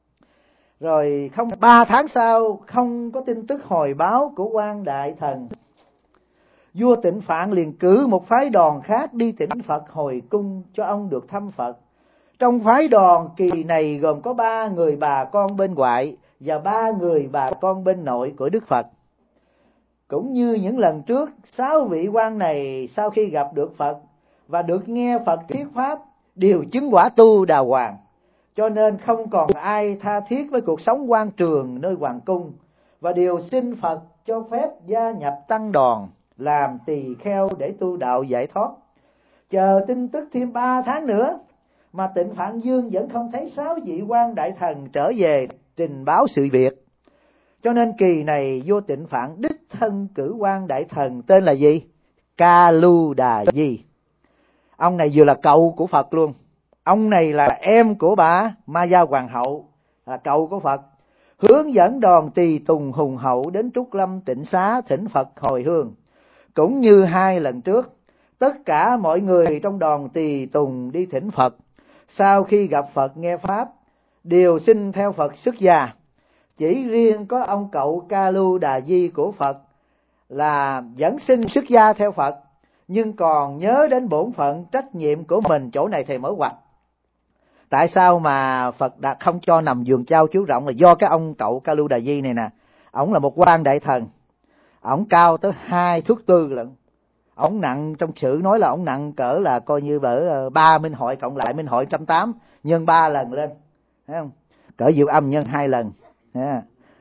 Rồi không ba tháng sau không có tin tức hồi báo của quan đại thần, vua Tịnh Phạn liền cử một phái đoàn khác đi thỉnh Phật hồi cung cho ông được thăm Phật. Trong phái đoàn kỳ này gồm có ba người bà con bên ngoại và ba người bà con bên nội của Đức Phật. Cũng như những lần trước, sáu vị quan này sau khi gặp được Phật và được nghe Phật thuyết pháp đều chứng quả tu đà hoàng, cho nên không còn ai tha thiết với cuộc sống quan trường nơi hoàng cung, và đều xin Phật cho phép gia nhập tăng đoàn làm tỳ kheo để tu đạo giải thoát. Chờ tin tức thêm ba tháng nữa mà Tịnh Phạn Dương vẫn không thấy sáu vị quan đại thần trở về trình báo sự việc. Cho nên kỳ này vua Tịnh Phạn đích thân cử quan đại thần tên là gì? Ca Lu Đà Di. Ông này vừa là cậu của Phật luôn. Ông này là em của bà Ma Gia Hoàng hậu, là cậu của Phật. Hướng dẫn đoàn tùy tùng hùng hậu đến Trúc Lâm Tịnh Xá thỉnh Phật hồi hương. Cũng như hai lần trước, tất cả mọi người trong đoàn tùy tùng đi thỉnh Phật, sau khi gặp Phật nghe pháp đều xin theo Phật xuất gia. Chỉ riêng có ông cậu Ca Lu Đà Di của Phật là vẫn xin xuất gia theo Phật, nhưng còn nhớ đến bổn phận trách nhiệm của mình. Chỗ này thầy mở ngoặt. Tại sao mà Phật đã không cho nằm giường trao chiếu rộng, là do cái ông cậu Ca Lu Đà Di này nè. Ổng là một quan đại thần, ổng cao tới hai thước tư lận. Ổng nặng, trong sử nói là ổng nặng cỡ là coi như ở ba minh hội cộng lại minh hội một trăm tám nhân ba lần lên, thấy không? cỡ Diệu Âm nhân hai lần. À.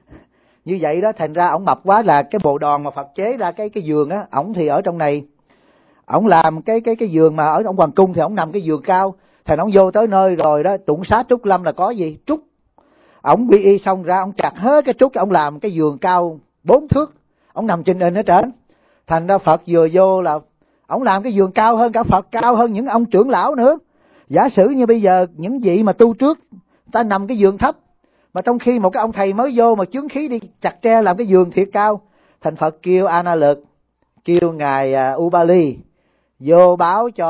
Như vậy đó, thành ra ổng mập quá là cái bộ đòn mà Phật chế ra cái cái giường á, ổng thì ở trong này, ổng làm cái cái cái giường mà ở trong hoàng cung thì ổng nằm cái giường cao, thành ổng vô tới nơi rồi đó, tụng xá trúc lâm là có gì? Trúc. Ổng quy y xong ra, ổng chặt hết cái trúc, ổng làm cái giường cao bốn thước, ổng nằm trên in ở trển. Thành ra Phật vừa vô là ổng làm cái giường cao hơn cả Phật, cao hơn những ông trưởng lão nữa. Giả sử như bây giờ những vị mà tu trước, ta nằm cái giường thấp, mà trong khi một cái ông thầy mới vô mà chướng khí đi chặt tre làm cái giường thiệt cao, thành Phật kêu A Na Lực, kêu ngài uh, Ubali vô báo cho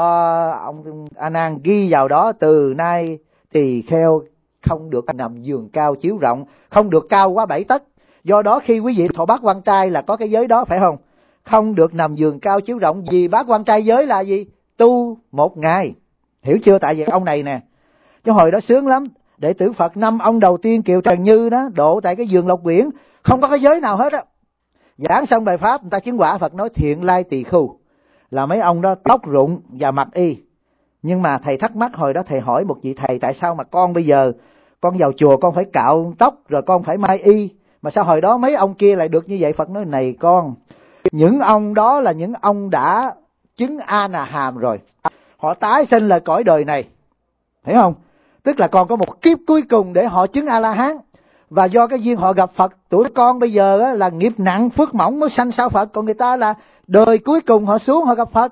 ông A Nan ghi vào đó, từ nay tỳ kheo không được nằm giường cao chiếu rộng, không được cao quá bảy tấc. Do đó khi quý vị thọ bát quan trai là có cái giới đó, phải không? Không được nằm giường cao chiếu rộng, vì bát quan trai giới là gì? Tu một ngày. Hiểu chưa? Tại vì ông này nè, chứ hồi đó sướng lắm, đệ tử Phật năm ông đầu tiên Kiều Trần Như đó độ tại cái giường Lộc Biển, không có cái giới nào hết á. Giảng xong bài pháp người ta chứng quả, Phật nói thiện lai tỳ khưu, là mấy ông đó tóc rụng và mặc y. Nhưng mà thầy thắc mắc, hồi đó thầy hỏi một vị thầy, tại sao mà con bây giờ con vào chùa con phải cạo tóc rồi con phải mai y, mà sao hồi đó mấy ông kia lại được như vậy? Phật nói này con, những ông đó là những ông đã chứng A Na Hàm rồi, họ tái sinh là cõi đời này, hiểu không? Tức là còn có một kiếp cuối cùng để họ chứng A La Hán, và do cái duyên họ gặp Phật. Tuổi con bây giờ á, là nghiệp nặng phước mỏng mới sanh sao Phật, còn người ta là đời cuối cùng họ xuống họ gặp Phật.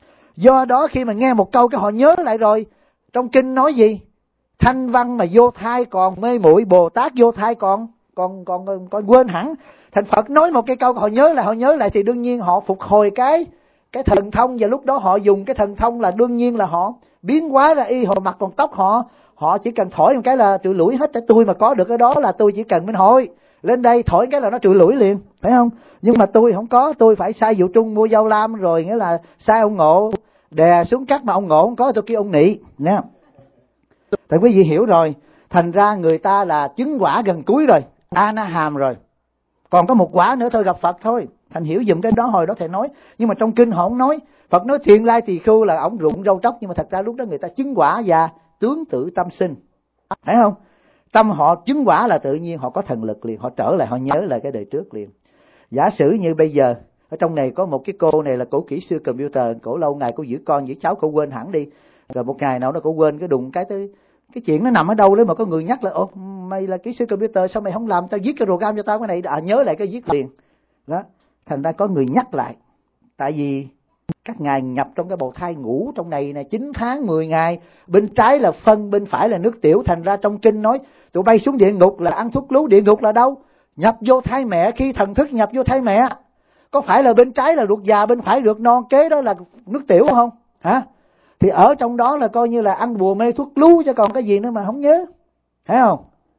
Do đó khi mà nghe một câu cái họ nhớ lại rồi. Trong kinh nói gì? Thanh văn mà vô thai còn mê muội, Bồ Tát vô thai còn còn còn còn, còn quên hẳn. Thành Phật nói một cái câu họ nhớ lại, họ nhớ lại thì đương nhiên họ phục hồi cái cái thần thông, và lúc đó họ dùng cái thần thông là đương nhiên là họ biến hóa ra y, họ mặc còn tóc họ, họ chỉ cần thổi một cái là trụi lủi hết. Tôi mà có được cái đó là tôi chỉ cần minh hội lên đây thổi cái là nó trụi lủi liền, phải không? Nhưng mà tôi không có, tôi phải sai Diệu Trung mua dao lam, rồi nghĩa là sai ông Ngộ đè xuống cắt, mà ông Ngộ không có, tôi kêu ông Nị nha. Tại quý vị hiểu rồi, thành ra người ta là chứng quả gần cuối rồi, A Na Hàm rồi, còn có một quả nữa thôi gặp Phật thôi. Thành hiểu dùm cái đó, hồi đó thầy nói, nhưng mà trong kinh họ không nói. Phật nói thiện lai tỳ khưu là ổng rụng râu tóc, nhưng mà thật ra lúc đó người ta chứng quả và tướng tự tâm sinh, thấy không? Tâm họ chứng quả là tự nhiên họ có thần lực liền, họ trở lại, họ nhớ lại cái đời trước liền. Giả sử như bây giờ ở trong này có một cái cô này là cổ kỹ sư computer, cổ lâu ngày cổ giữ con giữ cháu, cổ quên hẳn đi, rồi một ngày nào đó cổ quên cái đụng cái tới cái chuyện nó nằm ở đâu đấy mà có người nhắc là ồ mày là kỹ sư computer sao mày không làm, tao viết cái program cho tao cái này, à, nhớ lại cái viết liền đó. Thành ra có người nhắc lại, tại vì các ngài nhập trong cái bào thai ngủ trong này nè, chín tháng mười ngày, bên trái là phân, bên phải là nước tiểu. Thành ra trong kinh nói tụi bay xuống địa ngục là ăn thuốc lú. Địa ngục là đâu? Nhập vô thai mẹ, khi thần thức nhập vô thai mẹ, có phải là bên trái là ruột già, bên phải ruột non, kế đó là nước tiểu không hả? Thì ở trong đó là coi như là ăn bùa mê thuốc lú, chứ còn cái gì nữa mà không nhớ, thấy không?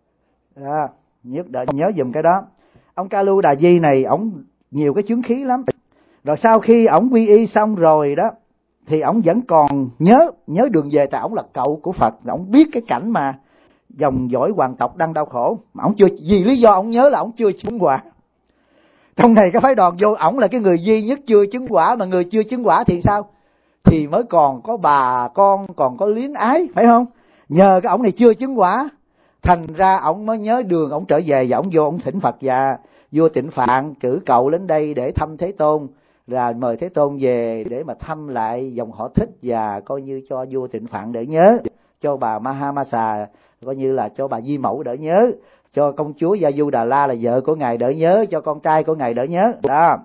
À, nhớ đợi nhớ dùm cái đó. Ông Ca Lu Đà Di này ổng nhiều cái chướng khí lắm. Rồi sau khi ổng quy y xong rồi đó, thì ổng vẫn còn nhớ nhớ đường về, tại ổng là cậu của Phật, ổng biết cái cảnh mà dòng dõi hoàng tộc đang đau khổ, mà ổng chưa, vì lý do ổng nhớ là ổng chưa chứng quả. Trong này cái phái đoàn vô, ổng là cái người duy nhất chưa chứng quả, mà người chưa chứng quả thì sao? Thì mới còn có bà con, còn có luyến ái, phải không? Nhờ cái ổng này chưa chứng quả, thành ra ổng mới nhớ đường, ổng trở về và ổng vô ổng thỉnh Phật, và vua Tịnh Phạn cử cậu đến đây để thăm Thế Tôn, rồi mời Thế Tôn về để mà thăm lại dòng họ Thích, và coi như cho vua Tịnh Phạn đỡ nhớ, cho bà Mahamasa coi như là cho bà Di Mẫu đỡ nhớ, cho công chúa Gia Du Đà La là vợ của ngài đỡ nhớ, cho con trai của ngài đỡ nhớ đó.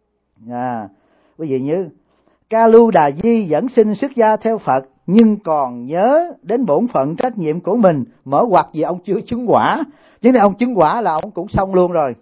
À, quý vị như Ca Lu Đà Di vẫn xin xuất gia theo Phật, nhưng còn nhớ đến bổn phận trách nhiệm của mình, mở ngoặt vì ông chưa chứng quả, chứ nếu ông chứng quả là ông cũng xong luôn rồi.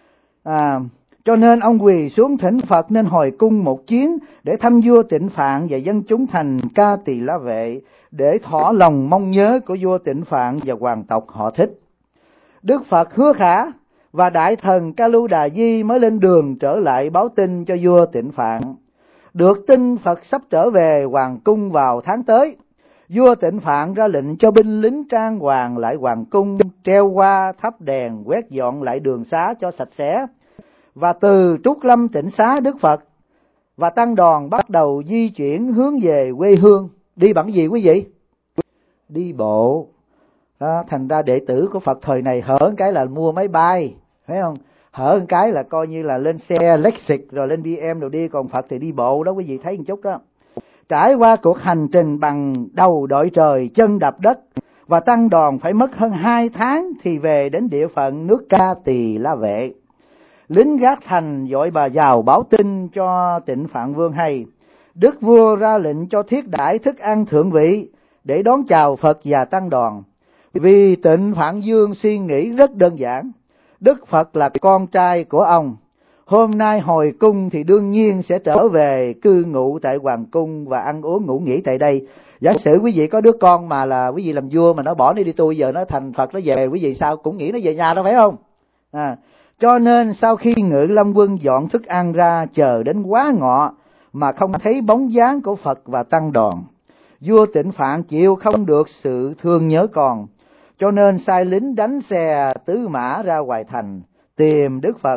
À, cho nên ông quỳ xuống thỉnh Phật nên hồi cung một chuyến để thăm vua Tịnh Phạn và dân chúng thành Ca Tỳ La Vệ, để thỏa lòng mong nhớ của vua Tịnh Phạn và hoàng tộc họ Thích. Đức Phật hứa khả và đại thần Ca Lu Đà Di mới lên đường trở lại báo tin cho vua Tịnh Phạn. Được tin Phật sắp trở về hoàng cung vào tháng tới, vua Tịnh Phạn ra lệnh cho binh lính trang hoàng lại hoàng cung, treo hoa thắp đèn, quét dọn lại đường xá cho sạch sẽ. Và từ Trúc Lâm Tịnh xá Đức Phật và tăng đoàn bắt đầu di chuyển hướng về quê hương. Đi bằng gì quý vị? Đi bộ. Đó, thành ra đệ tử của Phật thời này hở cái là mua máy bay, phải không? Hở một cái là coi như là lên xe Lexus rồi lên bê em rồi đi, còn Phật thì đi bộ đó, quý vị thấy một chút đó. Trải qua cuộc hành trình bằng đầu đội trời chân đạp đất, và tăng đoàn phải mất hơn hai tháng thì về đến địa phận nước Ca Tỳ La Vệ. Lính gác thành dội bà vào báo tin cho Tịnh Phạn Vương hay. Đức vua ra lệnh cho thiết đãi thức ăn thượng vị để đón chào Phật và tăng đoàn. Vì Tịnh Phạn Vương suy nghĩ rất đơn giản, Đức Phật là con trai của ông, hôm nay hồi cung thì đương nhiên sẽ trở về cư ngụ tại hoàng cung và ăn uống ngủ nghỉ tại đây. Giả sử quý vị có đứa con mà là quý vị làm vua mà nó bỏ đi đi tu, giờ nó thành Phật nó về, quý vị sao cũng nghĩ nó về nhà đâu, phải không? À, cho nên sau khi Ngự Lâm Quân dọn thức ăn ra chờ đến quá ngọ mà không thấy bóng dáng của Phật và tăng đoàn, vua Tịnh Phạn chịu không được sự thương nhớ con, cho nên sai lính đánh xe tứ mã ra ngoài thành tìm Đức Phật.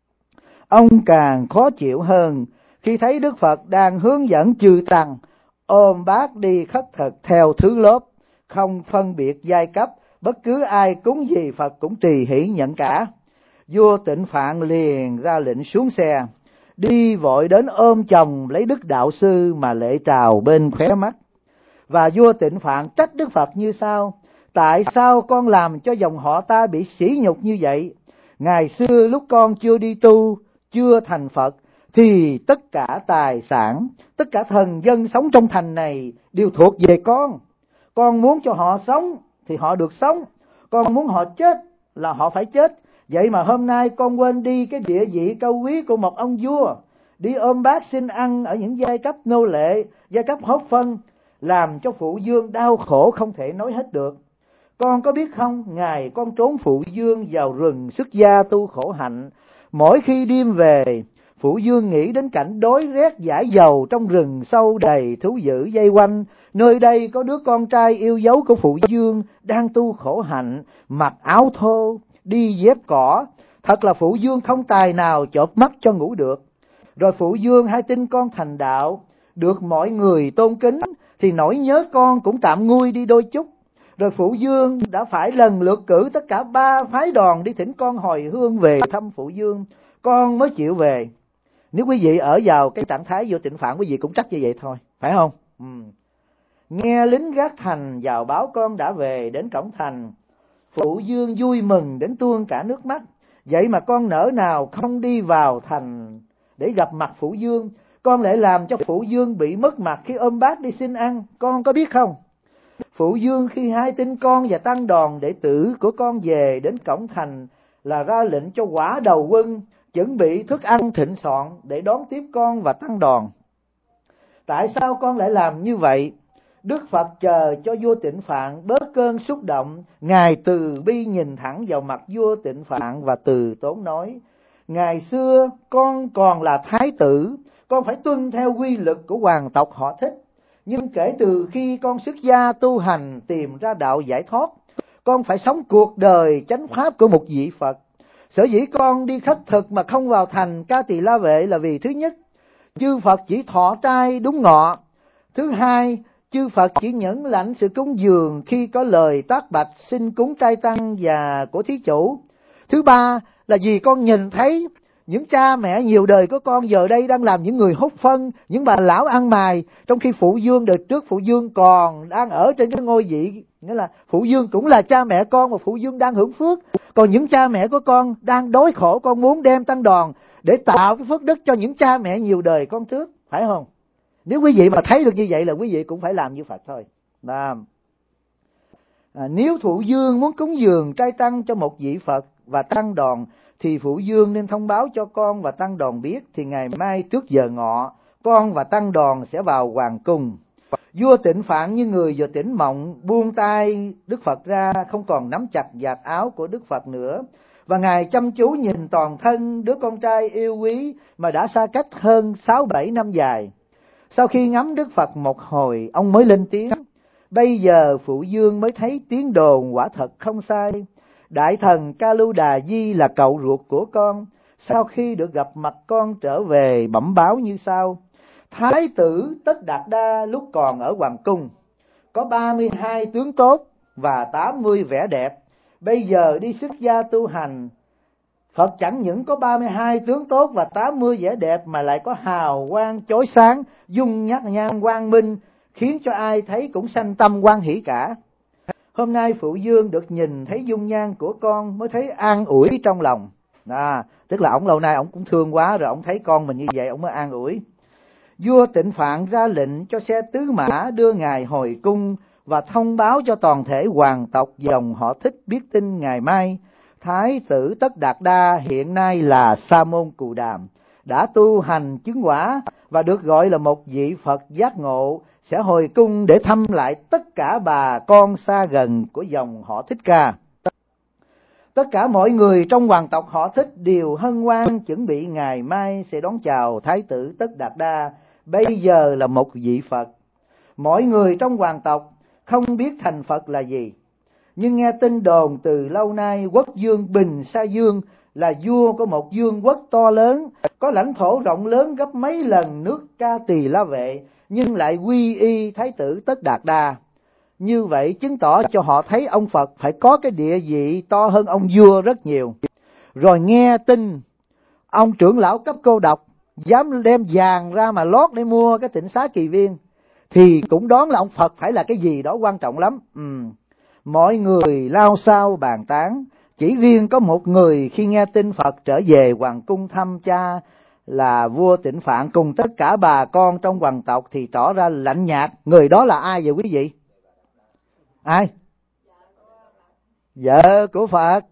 Ông càng khó chịu hơn khi thấy Đức Phật đang hướng dẫn chư tăng ôm bát đi khất thực theo thứ lớp, không phân biệt giai cấp, bất cứ ai cúng gì Phật cũng tùy hỷ nhận cả. Vua Tịnh Phạn liền ra lệnh xuống xe, đi vội đến ôm chồng lấy Đức Đạo Sư mà lệ trào bên khóe mắt. Và vua Tịnh Phạn trách Đức Phật như sau: tại sao con làm cho dòng họ ta bị sỉ nhục như vậy? Ngày xưa lúc con chưa đi tu, chưa thành Phật, thì tất cả tài sản, tất cả thần dân sống trong thành này đều thuộc về con. Con muốn cho họ sống thì họ được sống, con muốn họ chết là họ phải chết. Vậy mà hôm nay con quên đi cái địa vị cao quý của một ông vua, đi ôm bát xin ăn ở những giai cấp nô lệ, giai cấp hốt phân, làm cho phụ vương đau khổ không thể nói hết được. Con có biết không, ngày con trốn phụ vương vào rừng xuất gia tu khổ hạnh, mỗi khi đêm về, phụ vương nghĩ đến cảnh đói rét dãi dầu trong rừng sâu đầy thú dữ dây quanh. Nơi đây có đứa con trai yêu dấu của phụ vương đang tu khổ hạnh, mặc áo thô, đi dép cỏ, thật là phụ vương không tài nào chợp mắt cho ngủ được. Rồi phụ vương hay tin con thành đạo, được mọi người tôn kính, thì nỗi nhớ con cũng tạm nguôi đi đôi chút. Rồi phụ vương đã phải lần lượt cử tất cả ba phái đoàn đi thỉnh con hồi hương về thăm phụ vương, con mới chịu về. Nếu quý vị ở vào cái trạng thái vua Tịnh Phạn, quý vị cũng trách như vậy thôi, phải không? Ừ. Nghe lính gác thành vào báo con đã về đến cổng thành, phụ vương vui mừng đến tuôn cả nước mắt. Vậy mà con nỡ nào không đi vào thành để gặp mặt phụ vương, con lại làm cho phụ vương bị mất mặt khi ôm bát đi xin ăn, con có biết không? Phụ vương khi hai tin con và tăng đoàn đệ tử của con về đến cổng thành là ra lệnh cho quả đầu quân chuẩn bị thức ăn thịnh soạn để đón tiếp con và tăng đoàn. Tại sao con lại làm như vậy? Đức Phật chờ cho vua Tịnh Phạn bớt cơn xúc động, Ngài từ bi nhìn thẳng vào mặt vua Tịnh Phạn và từ tốn nói: ngày xưa con còn là thái tử, con phải tuân theo quy luật của hoàng tộc họ Thích. Nhưng kể từ khi con xuất gia tu hành tìm ra đạo giải thoát, con phải sống cuộc đời chánh pháp của một vị Phật. Sở dĩ con đi khất thực mà không vào thành Ca Tỳ La Vệ là vì: thứ nhất, chư Phật chỉ thọ trai đúng ngọ; thứ hai, chư Phật chỉ nhẫn lãnh sự cúng dường khi có lời tác bạch xin cúng trai tăng và của thí chủ; thứ ba là vì con nhìn thấy những cha mẹ nhiều đời của con giờ đây đang làm những người hút phân, những bà lão ăn mày, trong khi phụ vương đời trước phụ vương còn đang ở trên cái ngôi vị, nghĩa là phụ vương cũng là cha mẹ con và phụ vương đang hưởng phước. Còn những cha mẹ của con đang đói khổ, con muốn đem tăng đoàn để tạo cái phước đức cho những cha mẹ nhiều đời con trước, phải không? Nếu quý vị mà thấy được như vậy là quý vị cũng phải làm như Phật thôi. À, nếu phụ vương muốn cúng dường trai tăng cho một vị Phật và tăng đoàn thì phụ vương nên thông báo cho con và tăng đoàn biết, thì ngày mai trước giờ ngọ con và tăng đoàn sẽ vào hoàng cung. Vua Tịnh Phạn như người vừa tỉnh mộng, buông tay Đức Phật ra, không còn nắm chặt vạt áo của Đức Phật nữa, và Ngài chăm chú nhìn toàn thân đứa con trai yêu quý mà đã xa cách hơn sáu bảy năm dài. Sau khi ngắm Đức Phật một hồi, ông mới lên tiếng: bây giờ phụ vương mới thấy tiếng đồn quả thật không sai. Đại thần Ca Lu Đà Di là cậu ruột của con, sau khi được gặp mặt con trở về bẩm báo như sau: Thái tử Tất Đạt Đa lúc còn ở hoàng cung có ba mươi hai tướng tốt và tám mươi vẻ đẹp. Bây giờ đi xuất gia tu hành, Phật chẳng những có ba mươi hai tướng tốt và tám mươi vẻ đẹp mà lại có hào quang chói sáng, dung nhắc nhan quang minh, khiến cho ai thấy cũng sanh tâm hoan hỷ cả. Hôm nay Phụ Dương được nhìn thấy dung nhan của con mới thấy an ủi trong lòng. À, tức là ổng lâu nay ổng cũng thương quá rồi, ổng thấy con mình như vậy ổng mới an ủi. Vua Tịnh Phạn ra lệnh cho xe tứ mã đưa ngài hồi cung và thông báo cho toàn thể hoàng tộc dòng họ Thích biết tin ngày mai Thái tử Tất Đạt Đa hiện nay là Sa môn Cù Đàm, đã tu hành chứng quả và được gọi là một vị Phật giác ngộ, sẽ hồi cung để thăm lại tất cả bà con xa gần của dòng họ Thích Ca. Tất cả mọi người trong hoàng tộc họ Thích đều hân hoan chuẩn bị ngày mai sẽ đón chào Thái tử Tất Đạt Đa, bây giờ là một vị Phật. Mọi người trong hoàng tộc không biết thành Phật là gì, nhưng nghe tin đồn từ lâu nay quốc vương Bình Sa Dương là vua của một vương quốc to lớn, có lãnh thổ rộng lớn gấp mấy lần nước Ca Tỳ La Vệ, nhưng lại quy y Thái tử Tất Đạt Đa. Như vậy chứng tỏ cho họ thấy ông Phật phải có cái địa vị to hơn ông vua rất nhiều. Rồi nghe tin ông trưởng lão cấp cô độc dám đem vàng ra mà lót để mua cái Tịnh Xá Kỳ Viên, thì cũng đoán là ông Phật phải là cái gì đó quan trọng lắm. Ừ. Mọi người lao xao bàn tán, chỉ riêng có một người khi nghe tin Phật trở về hoàng cung thăm cha là vua Tịnh Phạn cùng tất cả bà con trong hoàng tộc thì tỏ ra lạnh nhạt. Người đó là ai vậy quý vị? Ai? Vợ của Phật.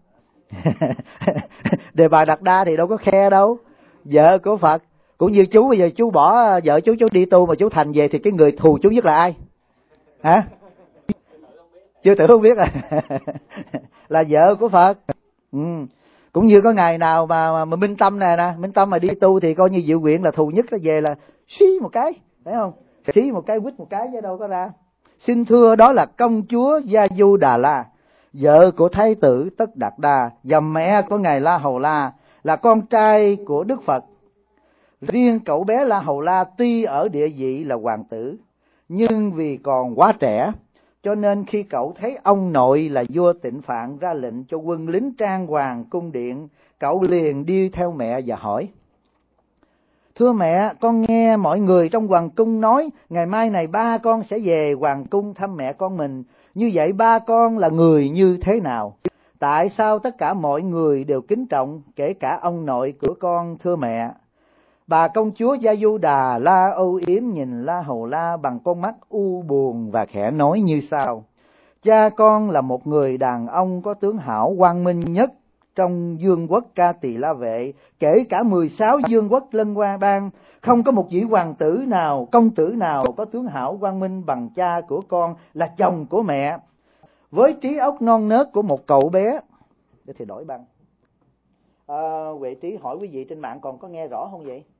Đề Bà Đạt Đa thì đâu có khe đâu. Vợ của Phật. Cũng như chú bây giờ chú bỏ vợ chú chú đi tu mà chú thành về thì cái người thù chú nhất là ai? Hả? Chưa tự không biết à? Là vợ của Phật. Ừ. Cũng như có ngày nào mà, mà, mà Minh Tâm nè nè, Minh Tâm mà đi tu thì coi như Diệu Quyện là thù nhất, nó về là xí một cái, thấy không? Xí một cái, quýt một cái chứ đâu có ra. Xin thưa đó là công chúa Gia Du Đà La, vợ của Thái tử Tất Đạt Đa và mẹ của ngài La Hầu La, là con trai của Đức Phật. Riêng cậu bé La Hầu La tuy ở địa vị là hoàng tử, nhưng vì còn quá trẻ, cho nên khi cậu thấy ông nội là vua Tịnh Phạn ra lệnh cho quân lính trang hoàng cung điện, cậu liền đi theo mẹ và hỏi: Thưa mẹ, con nghe mọi người trong hoàng cung nói ngày mai này ba con sẽ về hoàng cung thăm mẹ con mình. Như vậy ba con là người như thế nào? Tại sao tất cả mọi người đều kính trọng, kể cả ông nội của con, thưa mẹ? Bà công chúa Gia Du Đà La âu yếm nhìn La Hầu La bằng con mắt u buồn và khẽ nói như sau: Cha con là một người đàn ông có tướng hảo quang minh nhất trong vương quốc Ca Tỳ La Vệ, kể cả mười sáu vương quốc Lân Hoa Bang, không có một vị hoàng tử nào, công tử nào có tướng hảo quang minh bằng cha của con là chồng của mẹ. Với trí óc non nớt của một cậu bé, để thì đổi băng. À, Huệ Trí hỏi quý vị trên mạng còn có nghe rõ không vậy?